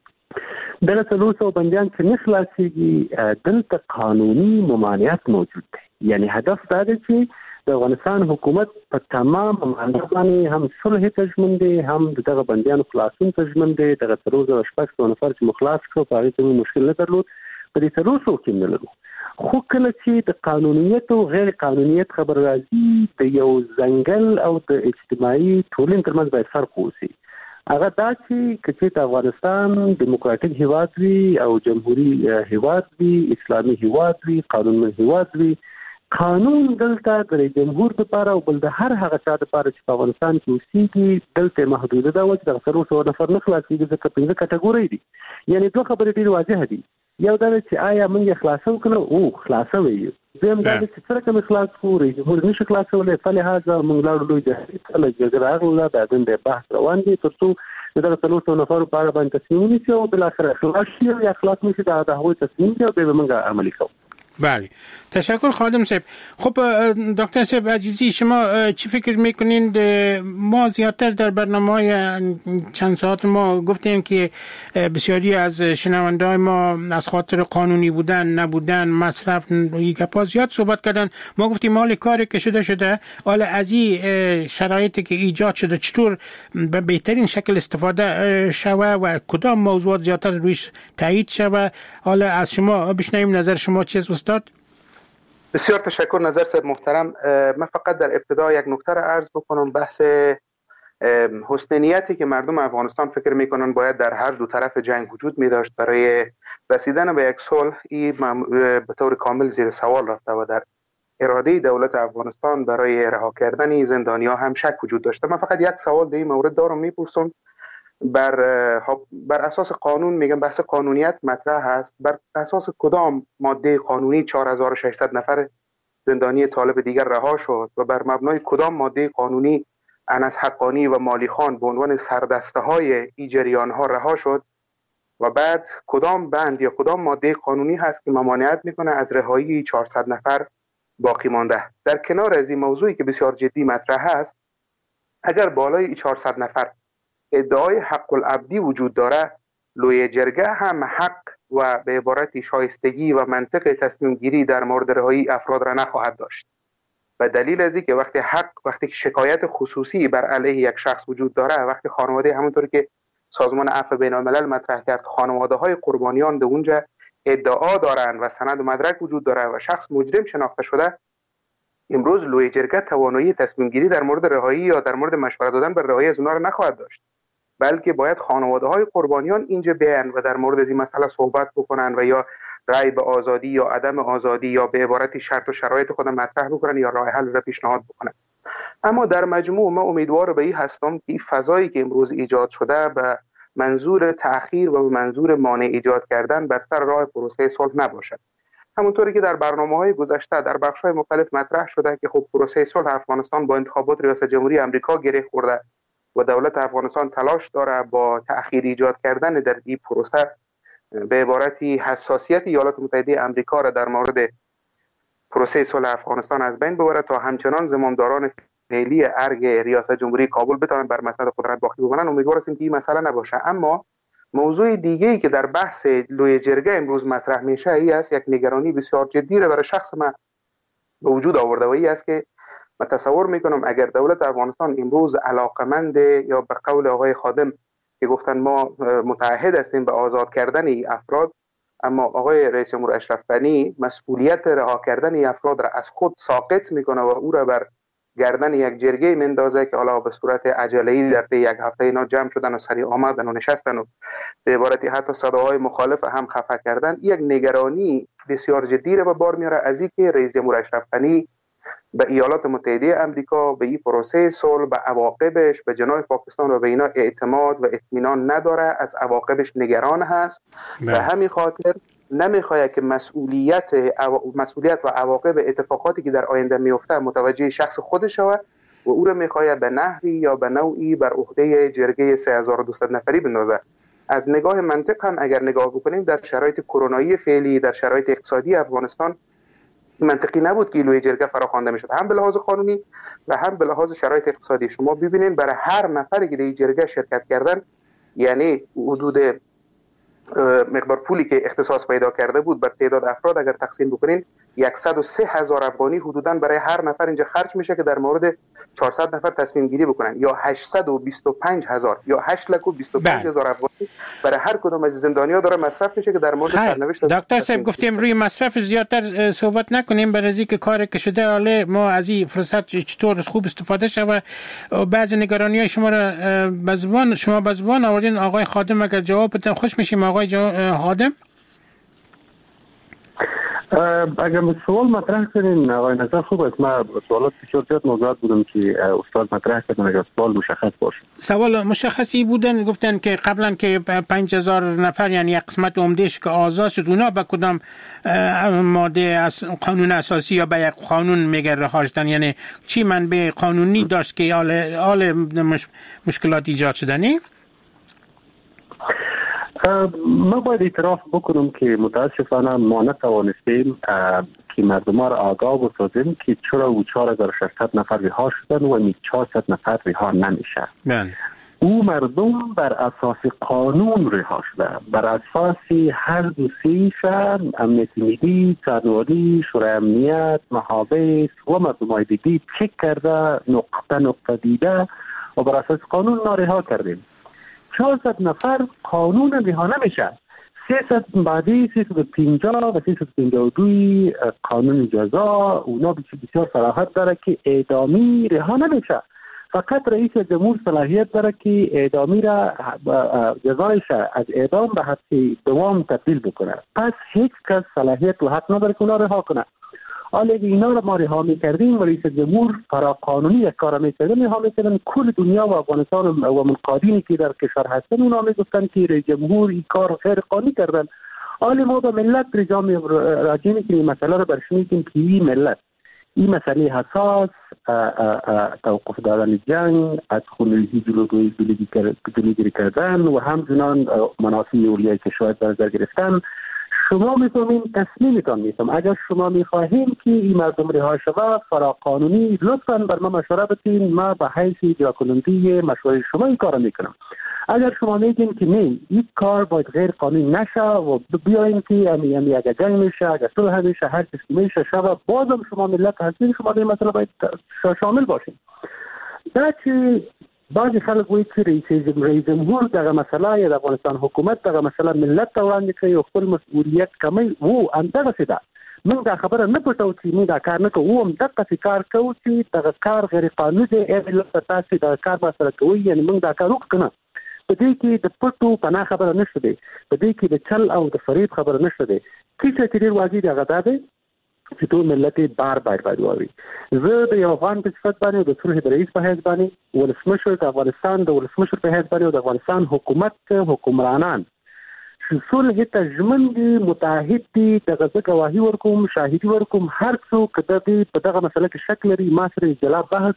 دغه څلور سوه بندیان چې نه خلاصېږي دلته قانوني ممانعت موجود دی. یعنی هدف دا دی چې د افغانستان حکومت په تمام معنا باندې هم صلح ته ژمن دی، هم دغه بندیانو خلاصون ته ژمن دی. دغه څلور سوه شپږ سوه نفر چې مخلاص کړو په هغې کې موږ مشکل نه درلود، په دې څلور سوو کې نه لرو. خو کله چې د قانونیت او غیر قانونیت خبر راځي د یو ځنګل او د اجتماعي ټولنې ترمنځ باید فرق وشي. هغه دا چې که چېرته افغانستان دیموکراتیک هیواد وي او جمهوري هیواد وي، اسلامي هیواد وي، قانونمن هیواد وي، قانون دلته د جمهور لپاره او بل د هر هغه چا لپاره چې په افغانستان کې اوسېږي دلته محدوده ده چې دغه څلور سوه نفر نه خلاصېږي ځکه پنځه کټګورۍ دي. یعنې دوه خبرې ډېرې واضحه دي. یو دا چې آیا موږ یې خلاصو که نه؟ او خلاصوی یو. دویم دا چې څه رقم یې خلاص کړو، رئیس جمهور نشي خلاصولی. فلهذا موږ لاړو لوی جرګې ته، له جرګه راغله، د هغې د بحث روان دی تر څو د دغه څلور سوه نفرو په اړه باندې تصمیم ونیسي او بالاخره خلاص شي یا خلاص نه شي د هغوی تصمیم دی او بیا به موږ عملي کوو. بله تشکر خادم صاحب. خب دکتر صاحب عزیزی شما چی فکر میکنین؟ ما زیادتر در برنامه چند ساعت ما گفتیم که بسیاری از شنونده‌های ما از خاطر قانونی بودن نبودن مصرف یک پاس زیاد صحبت کردن. ما گفتیم مال کاری که شده شده، حالا از این شرایطی که ایجاد شده چطور به بهترین شکل استفاده شوه و کدام موضوعات زیادتر رویش تایید شوه. حالا از شما بشنویم نظر شما چیست استاد؟ بسیار تشکر نظر صاحب محترم. من فقط در ابتدا یک نکته را عرض بکنم. بحث حسن نیتی که مردم افغانستان فکر میکنن باید در هر دو طرف جنگ وجود می داشت برای رسیدن به یک صلح، این به طور کامل زیر سوال رفته و در اراده دولت افغانستان برای رها کردن زندانی‌ها هم شک وجود داشته. من فقط یک سوال در این مورد دارم میپرسم بر بر اساس قانون، میگم بحث قانونیت مطرح هست، بر اساس کدام ماده قانونی چهار هزار و ششصد نفر زندانی طالب دیگر رها شد و بر مبنای کدام ماده قانونی انس حقانی و مالی خان به عنوان سردسته های این جریان ها رها شد و بعد کدام بند یا کدام ماده قانونی هست که ممانعت میکنه از رهایی چهارصد نفر باقی مانده. در کنار از این موضوعی که بسیار جدی مطرح است، اگر بالای چهارصد نفر ادعای حق العبدی وجود داره، لوی جرگه هم حق و به عبارت شایستگی و منطق تصمیم گیری در مورد رهایی افراد را نخواهد داشت. و دلیل از این که وقتی حق وقتی شکایت خصوصی بر علیه یک شخص وجود داره، وقتی خانواده، همونطور که سازمان عفو بین الملل مطرح کرد، خانواده های قربانیان در اونجا ادعا دارند و سند و مدرک وجود داره و شخص مجرم شناخته شده، امروز لوی جرگه توانایی تصمیم گیری در مورد رهایی یا در مورد مشورت دادن بر رهایی از اونها را نخواهد داشت، بلکه باید خانواده های قربانیان اینجا بیان و در مورد این مسئله صحبت بکنن و یا رأی به آزادی یا عدم آزادی یا به عبارتی شرط و شرایط خود مطرح بکنن یا راه حل را پیشنهاد بکنن. اما در مجموع من امیدوار به این هستم که این فضایی که امروز ایجاد شده به منظور تأخیر و به منظور مانع ایجاد کردن بر سر راه پروسه صلح نباشد. همونطوری که در برنامه‌های گذشته در بخش‌های مختلف مطرح شده که خب پروسه صلح افغانستان با انتخابات ریاست جمهوری آمریکا گره خورده و دولت افغانستان تلاش داره با تأخیر ایجاد کردن در این پروسه به عبارتی حساسیت ایالات متحده آمریکا را در مورد پروسه صلح افغانستان از بین ببره تا همچنان زمامداران فعلی ارگ ریاست جمهوری کابل بتوانند بر مسند قدرت باقی بمانند. امیدوار هستیم که این مسئله نباشه. اما موضوع دیگه‌ای که در بحث لوی جرگه امروز مطرح میشه ای است، یک نگرانی بسیار جدی را برای شخص من به وجود آورده و ای است که من تصور میکنم اگر دولت افغانستان امروز علاقمند یا به قول آقای خادم که گفتن ما متعهد هستیم به آزاد کردن این افراد، اما آقای رئیس جمهور اشرف غنی مسئولیت رها کردن این افراد را از خود ساقط میکنه و او را بر گردن یک جرگه مندازه که حالا به صورت عجله‌ای در طی یک هفته اینا جمع شدن و سری آمدن و نشستن و به عبارتی حتی صداهای مخالف هم خفه کردن، یک نگرانی بسیار جدی را به بار میاره از اینکه رئیس جمهور اشرف غنی به ایالات متحده آمریکا، به این پروسه صلح، به عواقبش، به جناح پاکستان و به اینا اعتماد و اطمینان نداره، از عواقبش نگران هست. به همین خاطر نمیخواد که مسئولیت مسئولیت و عواقب اتفاقاتی که در آینده میفته متوجه شخص خودش شود و او را میخواد به نحوی یا به نوعی بر عهده جرگه سه هزار و دویست نفری بندازه. از نگاه منطق هم اگر نگاه بکنیم در شرایط کرونایی فعلی، در شرایط اقتصادی افغانستان منطقی نبود که لوی جرگه فراخوانده میشد، هم به لحاظ قانونی و هم به لحاظ شرایط اقتصادی. شما ببینید برای هر نفری که در این جرگه شرکت کردن، یعنی حدود مقدار پولی که اختصاص پیدا کرده بود بر تعداد افراد اگر تقسیم بکنین صد و سه هزار افغانی حدوداً برای هر نفر اینجا خرج میشه که در مورد چهارصد نفر تصمیم گیری بکنن، یا هشتصد و بیست و پنج هزار یا هشت لک و بیست و پنج هزار افغانی برای هر کدام از زندانی‌ها داره مصرف میشه که در مورد سرنوشت. دکتر صاحب گفتیم روی مصرف زیادتر صحبت نکنیم، برای از اینکه کار که شده حالا ما از این فرصت چطور خوب استفاده شه و بعضی نگرانی‌های شما را به زبان شما به زبان آوردین. آقای خادم اگر جواب بدن خوش میشیم. آقای خادم اگر سوال مطرح کنین آقای نظر خوب است. من سوالات بسیار زیاد موضوعات بودم که استاد مطرح کردن، اگر سوال مشخص باشه. سوال مشخصی بودن، گفتن که قبلا که پنج هزار نفر یعنی یک قسمت عمدهش که آزاد شد، اونا به کدام ماده از قانون اساسی یا به یک قانون میگه رها شدن؟ یعنی چی منبع قانونی داشت که حال حال مش... مشکلات ایجاد شدنی؟ ما باید اعتراف بکنم که متاسفانه ما نتوانستیم که مردم را آگاه بسازیم که چرا او چهار هزار و ششصد نفر رها شدن و می چهارصد نفر رها نمیشه. او مردم بر اساس قانون رها شده، بر اساس هر دو سیش امنیت ملی، سرنوردی، شورای امنیت، محابس و مردم های دیگه چک کرده، نقطه نقطه دیده و بر اساس قانون نارها کردیم. چهارصد نفر قانون رها نمیشه. سیصد بعدی سیصد و پنجاه و سیصد و پنجاه و دو قانون جزا اونا بسیار صلاحیت داره که اعدامی رها نمیشه. فقط رئیس جمهور صلاحیت داره که اعدامی را جزایش از اعدام به حبس دوام تبدیل بکنه. پس هیچ کس صلاحیت و حق نداره که اونا رها کنه. حالا اینا رو ما رها می‌کردیم رئیس جمهور فراقانونی یک کار می‌کردن رها می‌کردن کل دنیا و افغانستان و منقادینی که در کشور هستن اونا میگفتن که رئیس جمهور این کار غیر قانونی کردن. حالا ما به ملت رجام راجع می‌کنیم مسئله رو برشمیدیم که این ملت این مسئله حساس توقف دادن جنگ از خونریزی جلوگیری کردن و همچنان منافع اولیای کشور در نظر گرفتن شما می‌فهمین تصمیمتان می‌تونم اگر شما می‌خواهیم که این مردم رها شود فراقانونی لطفاً بر ما مشوره بدین ما به حیث اجرا کننده مشوره شما این کارو می‌کنم. اگر شما میگین که نه این کار باید غیر قانونی نشه و بیاین که امی امی اگر جنگ میشه اگر صلح میشه هر چیزی میشه شب بازم شما ملت هستین شما این مسئله باید شامل باشین. که بعضی خلق وی که رئیس جمهور در مسئله یا در افغانستان حکومت در مسئله ملت دوران میکنه و خپل مسئولیت کمی و اندغه سیده من دا خبره نه پټو چې موږ دا کار نه کوو هم دغه کار کوو چې دغه کار غیر قانوني دی اې تاسو دا کار ما سره کوي یعنی موږ دا کار وکړو په دې کې د پټو پناه خبره نشته دی په دې کې د چل او د فریب خبره نشته دی چې چې ډیر واضح دی غدا دی چې ټول ملت بار بار باید وایي زه د یو افغان په صفت باندې د صلح د رئیس په حیث باندې ولسمشر د افغانستان د ولسمشر په حیث باندې د افغانستان حکومت حکمرانان صلح ته ژمن دي متعهد دي دغه گواهی ورکوم شاهدی ورکوم هر څوک د دې په دغه مسله کې شک لري ما سره جلا بحث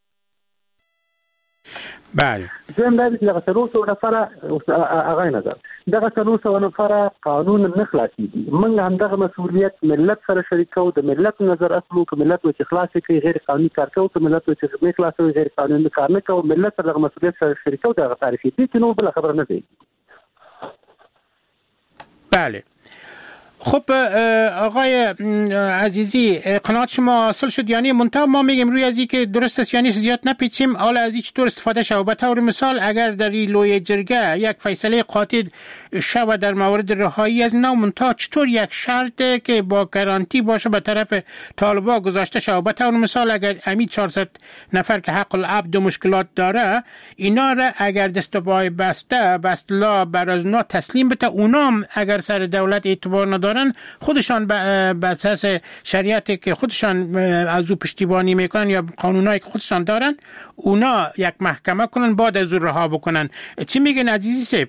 بله زم دا چې دغه څلور سوه نفره هغه نظر دغه څلور سوه نفره قانون نه خلاصېږي موږ همدغه مسؤلیت ملت سره شریکو د ملت نظر اخلو که ملت چې خلاص کوي غیر قانوني کار کوي که ملت چې نه خلاصوي غیر قانوني کار نه کوي ملت سره دغه مسؤلیت سره شریکو دغه تاریخي دي چې نو بل خبره نه دی. بله خب آقای عزیزی قناعت شما حاصل شد یعنی منتها ما میگیم روی از این که درست است یعنی زیاد نپیچیم حالا از این چطور استفاده شود به طور مثال اگر در این لوی جرگه یک فیصله قاطع شود در مورد رهایی از نو منتها چطور یک شرط که با گارانتی باشه به طرف طالبان گذاشته شود به طور مثال اگر امی چهارصد نفر که حق العبد و مشکلات داره اینا را اگر دست و پای بسته به اصطلاح بر از اونا تسلیم بده اونا اگر سر دولت اعتبار نداره خودشان به اساس شریعتی که خودشان از او پشتیبانی میکنن یا قانونایی که خودشان دارن اونا یک محکمه کنن بعد از او رها بکنن. چی میگن عزیزی صاحب؟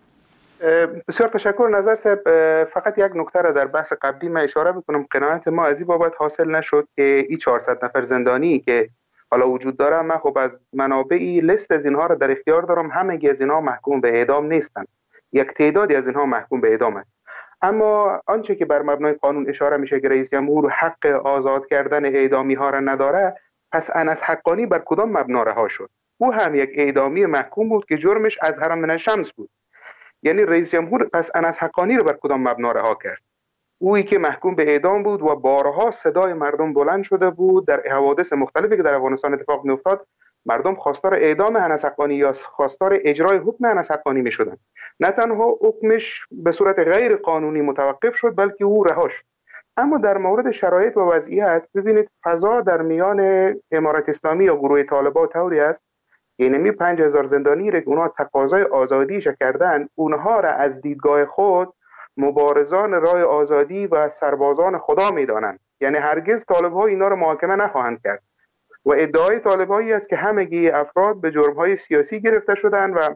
بسیار تشکر نظر صاحب. فقط یک نکته را در بحث قبلی من اشاره بکنم قناعت ما از این بابت حاصل نشد که این چهارصد نفر زندانی که حالا وجود داره من خب از منابعی لیست از اینها را در اختیار دارم همگی از اینها محکوم به اعدام نیستن یک تعدادی از اینها محکوم به اعدام است اما آنچه که بر مبنای قانون اشاره میشه که رئیس جمهور حق آزاد کردن اعدامی ها را نداره پس انس حقانی بر کدام مبنا رها شد؟ او هم یک اعدامی محکوم بود که جرمش از حرم من الشمس بود. یعنی رئیس جمهور پس انس حقانی رو بر کدام مبنا رها کرد؟ اویی که محکوم به اعدام بود و بارها صدای مردم بلند شده بود در حوادث مختلفی که در افغانستان اتفاق میافتاد مردم خواستار اعدام انس حقانی یا خواستار اجرای حکم انس حقانی میشدند. نه تنها حکمش به صورت غیر قانونی متوقف شد بلکه او رها شد. اما در مورد شرایط و وضعیت ببینید فضا در میان امارت اسلامی یا گروه طالبان طوری است یعنی پنج هزار زندانی را که اونها تقاضای آزادیش کردن اونها را از دیدگاه خود مبارزان راه آزادی و سربازان خدا میدانند. یعنی هرگز طالب‌ها اینا را محاکمه نخواهند کرد و ادعای طالبایی است که همگی افراد به جرم‌های سیاسی گرفته شدند و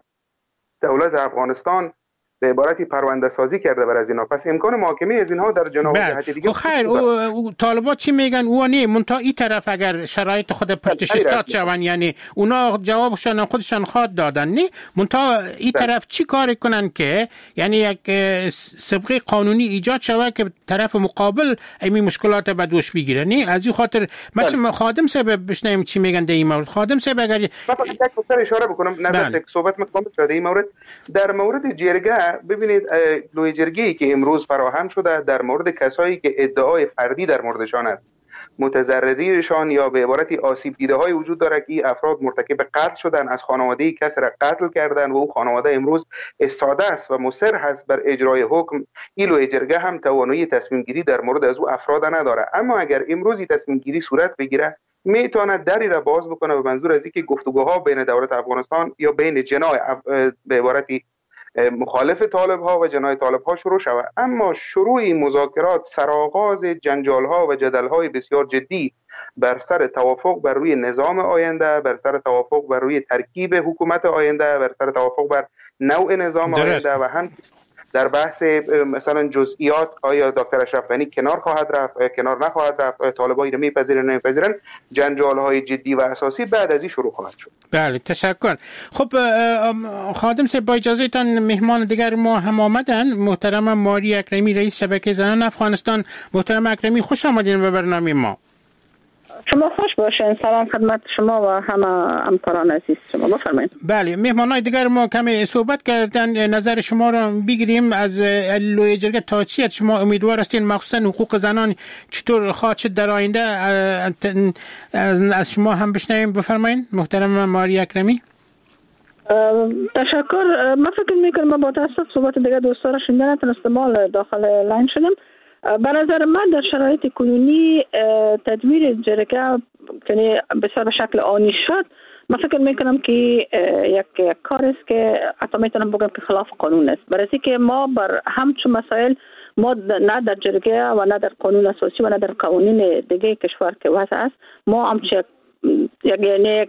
دولت افغانستان به عبارتی پرونده سازی کرده بر از اینا پس امکان محاکمه از اینها در جناح جهت دیگه خیر او طالبات چی میگن او نه منتها این طرف اگر شرایط خود پشتش استاد شون یعنی اونا جوابشون خودشان خواد دادن نه منتها این طرف چی کار کنن که یعنی یک سابقه قانونی ایجاد شود که طرف مقابل این مشکلات به دوش بگیره نه از این خاطر مثلا خادم صاحب بشنیم چی میگن در این مورد خادم صاحب اگر یک نکته اشاره بکنم نظر صحبت مکمل شده این مورد در مورد جرگه ببینید لوی جرگه‌ای که امروز فراهم شده در مورد کسایی که ادعای فردی در موردشان است متضرریشان یا به عبارتی آسیب دیده های وجود داره که افراد مرتکب قتل شدن از خانواده کسی را قتل کردن و او خانواده امروز استاده است و مصر هست بر اجرای حکم این لوی جرگه هم توانایی تصمیم گیری در مورد از او افراد نداره اما اگر امروزی تصمیم گیری صورت بگیره میتونه دری را باز بکنه به منظور از اینکه گفتگوها بین دولت افغانستان یا بین جناح به عبارتی مخالف طالب ها و جناح طالب ها شروع شود. اما شروع مذاکرات، سرآغاز جنجال ها و جدل های بسیار جدی بر سر توافق بر روی نظام آینده، بر سر توافق بر روی ترکیب حکومت آینده، بر سر توافق بر نوع نظام درست. آینده و هم در بحث مثلا جزئیات آیا دکتر اشرف غنی کنار خواهد رفت، کنار نخواهد رفت، طالبایی رو میپذیرن نمیپذیرن، جنجال های جدی و اساسی بعد از این شروع خواهد شد. بله تشکر. خب خادم صاحب با اجازهتان مهمان دیگر ما هم آمدن. محترم ماری اکرمی رئیس شبکه زنان افغانستان. محترم اکرمی خوش آمدین به برنامه ما. شما خوش باشین. سلام خدمت شما و همه همکاران عزیز شما. بفرمایید. بله مهمانای دیگر ما کمی صحبت کردن، نظر شما را بگیریم از لویه جرگه تا چی شما امیدوار هستین، مخصوصا حقوق زنان چطور خواهد شد در آینده، از شما هم بشنویم. بفرمایید محترم ماری اکرمی. تشکر. من فکر میکنم ما با تاسف صحبت دیگه دوستا را شنیدن نتونستم داخل لاین شدم. به نظر من در شرایط کنونی تدویر جرگه که بسیار به شکل آنی شد، من فکر میکنم که یک, یک کار است که حتی میتونم بگم که خلاف قانون است، برای که ما بر همچون مسائل ما نه در جرگه و نه در قانون اساسی و نه در قوانین دیگه کشور که وضع است ما همچه یک یک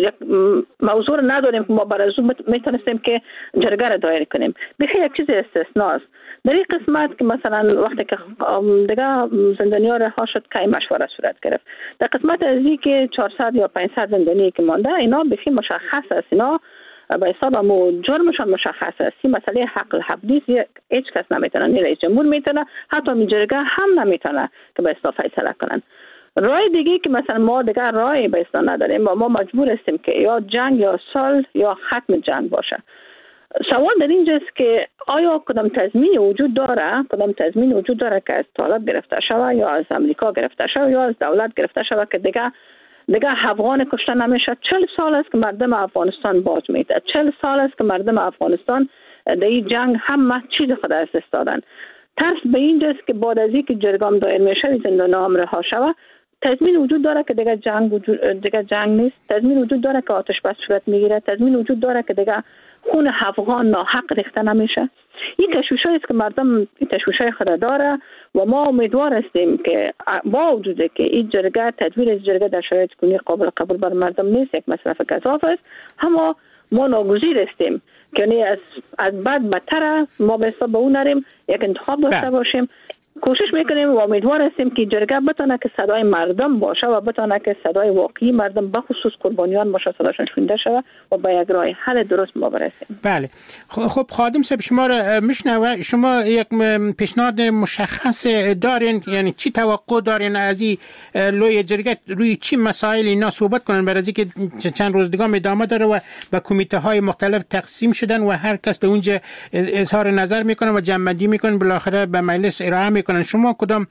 موضوع نداریم که ما برای از میتونستیم که جرگه را دایر کنیم. بخیر یک چیز استثناء است در این قسمت که مثلا وقتی که دیگه زندانیان رها شد که مشوره صورت گرفت، در قسمت از این که چهارصد یا پانصد زندانی که مانده، اینا بخیر مشخص است، اینا به حساب مو جرمشان مشخص است. این مسئله حق الحبس هیچ کس نمیتونه، نه رئیس جمهور میتونه، حتی می جرگه هم نمیتونه که به اصطلاح فیصله کنن. راه دیگه که مثلا ما دیگه راه به اصطلاح نداریم و ما مجبور هستیم که یا جنگ یا صلح یا ختم جنگ باشه. سوال در اینجاست که آیا کدام تضمین وجود داره، کدام تضمین وجود داره که از طالب گرفته شوه یا از امریکا گرفته شوه یا از دولت گرفته شوه که دیگه دیگه افغان کشته نمیشه. چهل سال است که مردم افغانستان باج میده، چهل سال است که مردم افغانستان در این جنگ همه چیز خود از دست دادن. ترس به اینجاست که بعد از اینکه جرگام دایر میشه زندانیان هم رها شوه، تضمین وجود داره که دیگه جنگ وجود دیگه جنگ نیست، تضمین وجود داره که آتش بس صورت میگیره، تضمین وجود داره که دیگه خون افغان ناحق ریخته نمیشه. این تشویشایی است که مردم این تشویشای خود داره و ما امیدوار هستیم که با وجود که این جرگه تدویر از جرگه در شرایط کنونی قابل قبول بر مردم نیست، یک مصرف گزاف است، اما ما ناگزیر هستیم که از از بعد بدتر ما به حساب اون نریم، یک انتخاب داشته باشیم. کوشش میکنیم و امیدوار هستیم که جرگه بتونه که صدای مردم باشه و بتونه که صدای واقعی مردم به خصوص قربانیان باشه، صداشون شنیده شود و به یک راه حل درست ما برسیم. بله. خب خادم صاحب شما را میشنوه، شما یک پیشنهاد مشخص دارین، یعنی چی توقع دارین از این لوی جرگه، روی چی مسائل اینا صحبت کنن؟ برای اینکه چند روز دیگه ادامه داره و به کمیته های مختلف تقسیم شدن و هر کس به اونجا اظهار نظر میکنه و جمع‌بندی میکنه، بالاخره به مجلس ارائه میکنن. شما کدام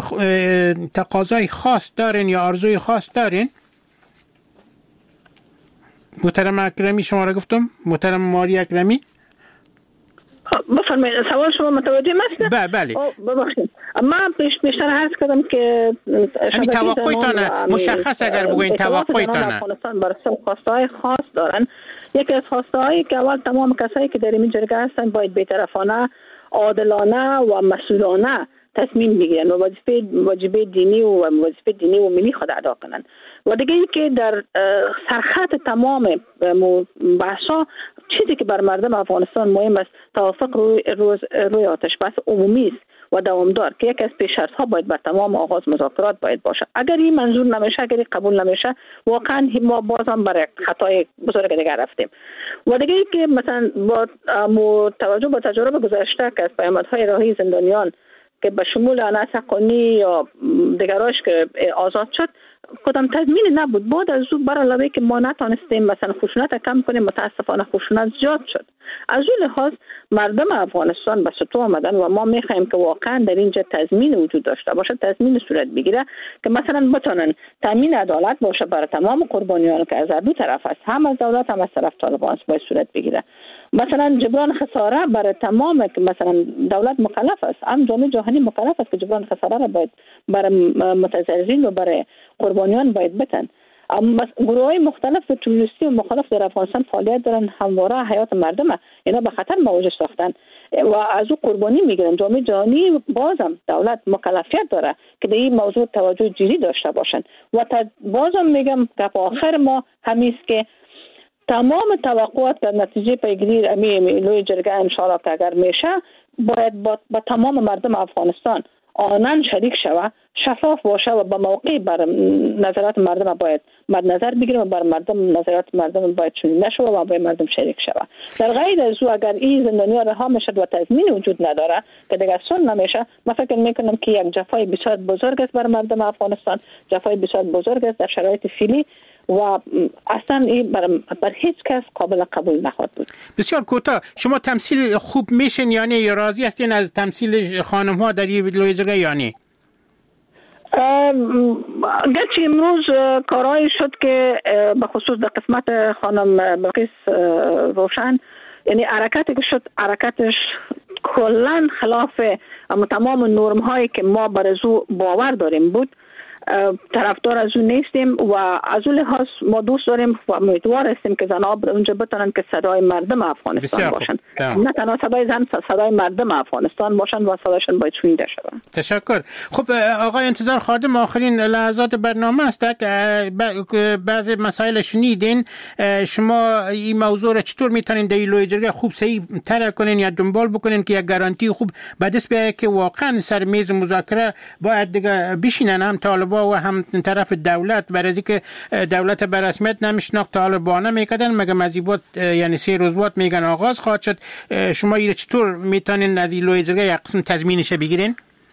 تقاضای خاص دارین یا آرزوی خاص دارین؟ محترم اکرمی شما را گفتم، محترم ماری اکرمی. بفرمایید سوال شما متوجه هستم؟ بله بله. ببخشید. من پیش بیشتر عرض کردم که همین توقعتان مشخص اگر بگوین توقعتان. افغانستان برای خواستهای خاص دارن. یکی از خواستهایی که اول تمام کسایی که در این جرگه هستن باید بی‌طرفانه، عادلانه و مسئولانه تصمیم بگیرن و وظیفه واجبه دینی و وظیفه دینی و ملی خود ادا کنن. و دیگه این که در سرخط تمام بحثا چیزی که بر مردم افغانستان مهم است توافق روی روز روی آتش بس عمومی است و دوامدار که یک از پیش‌شرط ها باید بر تمام آغاز مذاکرات باید باشه. اگر این منظور نمیشه، اگر قبول نمیشه، واقعا ما بازم برای خطای بزرگ دیگر رفتیم. و دیگه که مثلا با توجه به تجربه گذشته که از پیامدهای راهی زندانیان که به شمول انس حقانی یا دیگراش که آزاد شد کدام تضمین نبود. بعد از او برای علاوه که ما نتانستیم مثلا خشونت کم کنیم، متاسفانه خشونت زیاد شد. از اون لحاظ مردم افغانستان به سطوح آمدن و ما میخوایم که واقعا در اینجا تضمین وجود داشته باشه، تضمین صورت بگیره که مثلا بتونن تامین عدالت باشه برای تمام قربانیان که از دو طرف است، هم از دولت هم از طرف طالبان باید صورت بگیره. مثلا جبران خساره برای تمام که مثلا دولت مکلف است، هم جامعه جهانی مکلف است که جبران خساره را باید برای متضررین و برای قربانیان باید بتن. گروه های مختلف توریستی و مختلف در افغانستان فعالیت دارن، همواره حیات مردم اینا به خطر مواجه ساختن و از او قربانی میگیرن. جامعه جهانی بازم دولت مکلفیت داره که به این موضوع توجه جدی داشته باشن و بازم میگم گپ آخر ما همیست که تمام توقعات در نتیجه پیگیری امی لوی جرگه ان شاء الله که اگر میشه باید با, با تمام مردم افغانستان آنان شریک شود، شفاف باشه و با موقع بر نظرات مردم باید مد نظر بگیریم و بر مردم نظرات مردم باید شنیده شود و با مردم شریک شود. در غیر از او اگر این زندانی‌ها رها میشد و تضمین وجود نداره که دیگه سن نمیشه، من فکر میکنم که یک جفای بسیار بزرگ است بر مردم افغانستان، جفای بسیار بزرگ است در شرایط فعلی و اصلا این بر, بر هیچ کس قابل قبول نخواهد بود. بسیار کوتاه، شما تمثیل خوب میشن یعنی یا راضی هستین از تمثیل خانم ها در این لوی جرگه یعنی؟ گرچه امروز کارهایی شد که به خصوص در قسمت خانم بلقیس روشن، یعنی حرکتی که شد حرکتش کلن خلاف تمام نرم هایی که ما بر از او باور داریم بود. طرفدار از اون نیستیم و از اون لحاظ ما دوست داریم و امیدوار هستیم که زنها اونجا بتونن که صدای مردم افغانستان باشن، نه تنها صدای زن، صدای مردم افغانستان باشن و صداشون باید شنیده شود. تشکر. خب آقای انتظار خادم، آخرین لحظات برنامه است که بعضی مسائل شنیدین، شما این موضوع را چطور میتونین در لوی جرگه خوب صحیح تر کنین یا دنبال بکنین که یک گارانتی خوب به دست بیاید که واقعا سر میز مذاکره باید دیگه بشینن هم طالبان و هم طرف دولت، برای اینکه دولت به رسمیت نمیشناخت طالبان میکردن مگه مزیبات یعنی سه روز بعد میگن آغاز خواهد شد. شما این چطور میتونین از لوی جرگه یک قسم تضمینش بگیرین؟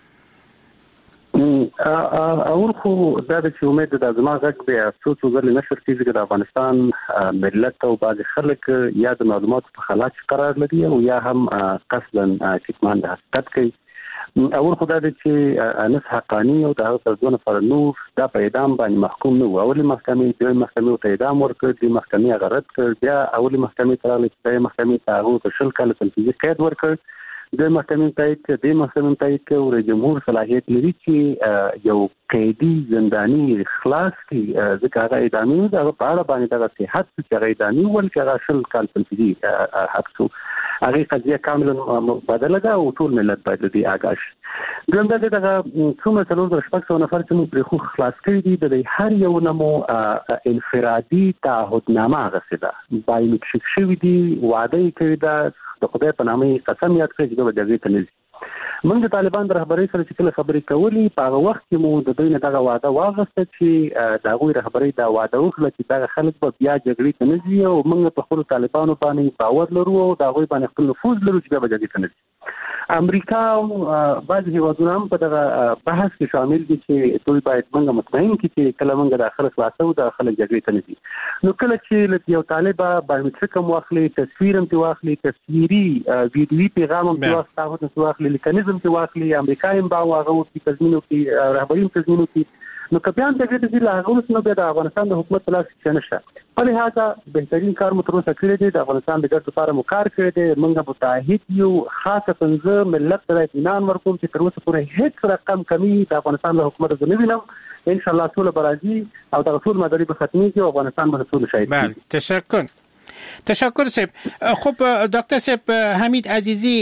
اول خو دا د چې امید د زما غږ به افسوس وزل نشر کیږي د افغانستان ملت او بعض خلک یا د معلومات په خلاف قرار لري او یا هم قصدا کتمان د حقیقت کوي. اول خدای دې چې انس حقانی او د هغه ځونه پر نور دا په اعدام باندې محکوم نه و. اولي محکمې د محکمې ته اعدام ورکړ، د محکمې غرض کړ، بیا اولي محکمې ته راغلی چې د محکمې ته هغه شل کال تنفيذي قید ورکړ، د محکمې تایید د محکمې تایید کې او جمهور صلاحیت لري چې یو قیدی زندانی خلاص کی ځکه هغه اعدامي د په اړه باندې د صحت چې هغه اعدامي ول چې هغه شل کال تنفيذي حبسو هغه قضیه کاملا بدله ده او ټول ملت باید دې آگاه شي. دویم دا دغه څومره څلور د شپږ سوه نفر چې موږ پرې خو خلاص کړي دي د هر یو نمو انفرادي تعهدنامه غوښتل ده، بایومټریک شوی دي، وعده کوي دا د خدای په نامه قسم یاد کړی چې به جګړې ته نه ځي. موږ د طالبان د رهبرۍ سره چې کله خبرې کولې په هغه وخت کې مو د دوی نه دغه وعده واغوسته چې د هغوی رهبرۍ دا وعده وکړه چې دغه خلک به بیا جګړې ته نه ځي او موږ په خپلو طالبانو باندې باور لرو او د هغوی باندې خپل نفوذ لرو چې بیا به جګړې ته نه ځي. امریکا او بعض هیوادونه هم په دغه بحث کې شامل دي چې دوی باید موږ مطمئن کړي چې کله موږ د خلک خلاصو د خلک جګړې ته نه ځي. نو کله چې یو طالب بایومټریک هم واخلي، تصویر هم واخلي، تصویري ویډیوي پیغام هم واخلي، واخلي لیکنیزم کې واخلي، امریکا هم با واغو کې تضمینو کې رهبري تضمینو کې، نو کبيان ته دې چې لاغوس نو د افغانستان د حکومت په لاس کې نشته. په لهدا بهترین کار مو تر اوسه کړی دی، د افغانستان د ګټو لپاره مو کار کړی دی. موږ متحد یو، خاصه څنګه ملت ته اطمینان ورکوم چې تر اوسه پورې هیڅ رقم کمی د افغانستان له حکومت نه وینم. ان شاء الله ټول برازي او د ټول مداري به ختمي کې افغانستان به ټول شاهد. بله، تشکر. تشکر سیب. خب دکتر سیب حمید عزیزی،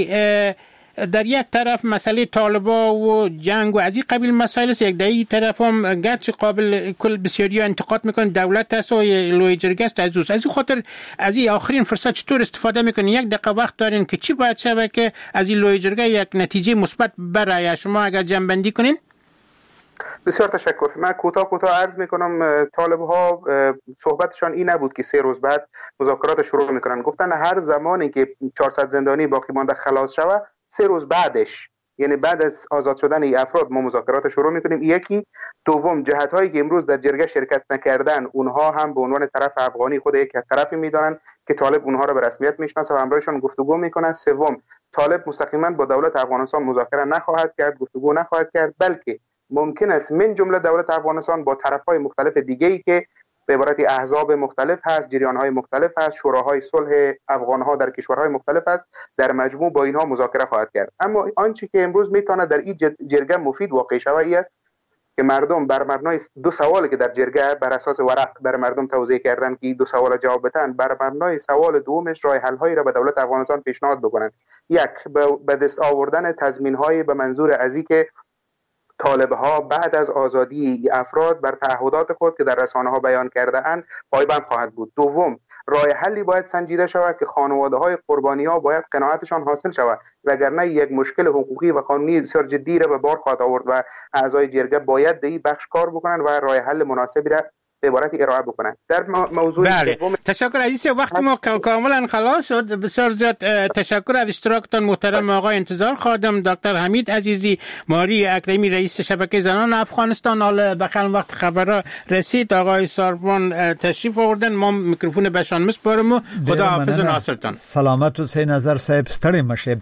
در یک طرف مسئله طالبا و جنگ و از این قبیل مسائل است، یک در این طرف هم گرچه قابل کل بسیاری انتقاد میکنن دولت است و لوی جرگه است از اوست. از این خاطر از این آخرین فرصت چطور استفاده میکنین؟ یک دقیقه وقت دارین که چی باید شود که از این لوی جرگه یک نتیجه مثبت برای شما اگر جنبندی کنین؟ بسیار تشکر. من کوتاه کوتاه عرض میکنم. طالب ها صحبتشان این نبود که سه روز بعد مذاکرات شروع میکنن. گفتن هر زمانی که چهارصد زندانی باقی مانده خلاص شود، سه روز بعدش، یعنی بعد از آزاد شدن این افراد ما مذاکرات شروع میکنیم. یکی. دوم، جهت هایی که امروز در جرگه شرکت نکردن اونها هم به عنوان طرف افغانی خود یک طرفی میدانن که طالب اونها را به رسمیت میشناسه و همراهشان گفتگو میکنن. سوم، طالب مستقیما با دولت افغانستان مذاکره نخواهد کرد، گفتگو نخواهد کرد، بلکه ممکن است من جمله دولت افغانستان با طرفهای مختلف دیگه‌ای که به عبارت احزاب مختلف هست، جریان‌های مختلف هست، شوراهای صلح افغان‌ها در کشورهای مختلف است، در مجموع با اینها مذاکره خواهد کرد. اما آنچه که امروز میتونه در این جرگه مفید واقع شود است که مردم بر مبنای دو سوالی که در جرگه بر اساس ورق بر مردم توضیح کردن که دو سوال جواب بدن، بر مبنای سوال دومش راه حل هایی را به دولت افغانستان پیشنهاد بکنن. یک، به دست آوردن تضمین های به منظور از اینکه طالب ها بعد از آزادی افراد بر تعهدات خود که در رسانه ها بیان کرده اند پایبند خواهد بود. دوم، راه حلی باید سنجیده شود که خانواده های قربانی ها باید قناعتشان حاصل شود، وگرنه یک مشکل حقوقی و قانونی بسیار جدی را به بار خواهد آورد و اعضای جرگه باید در این بخش کار بکنن و راه حل مناسبی را به عبارت ارائه بکنن. در موضوع بله. تشکر عزیز، وقت ما کاملا خلاص شد. بسیار زیاد تشکر از اشتراکتان محترم آقای انتظار خادم، دکتر حمید عزیزی، ماری اکرمی رئیس شبکه زنان افغانستان. حال بخل وقت خبر رسید آقای ساربان تشریف آوردن، ما میکروفون بهشان میسپارم. خدا حافظ ناصرتان. سلامت و سه نظر صاحب ستړی مشه.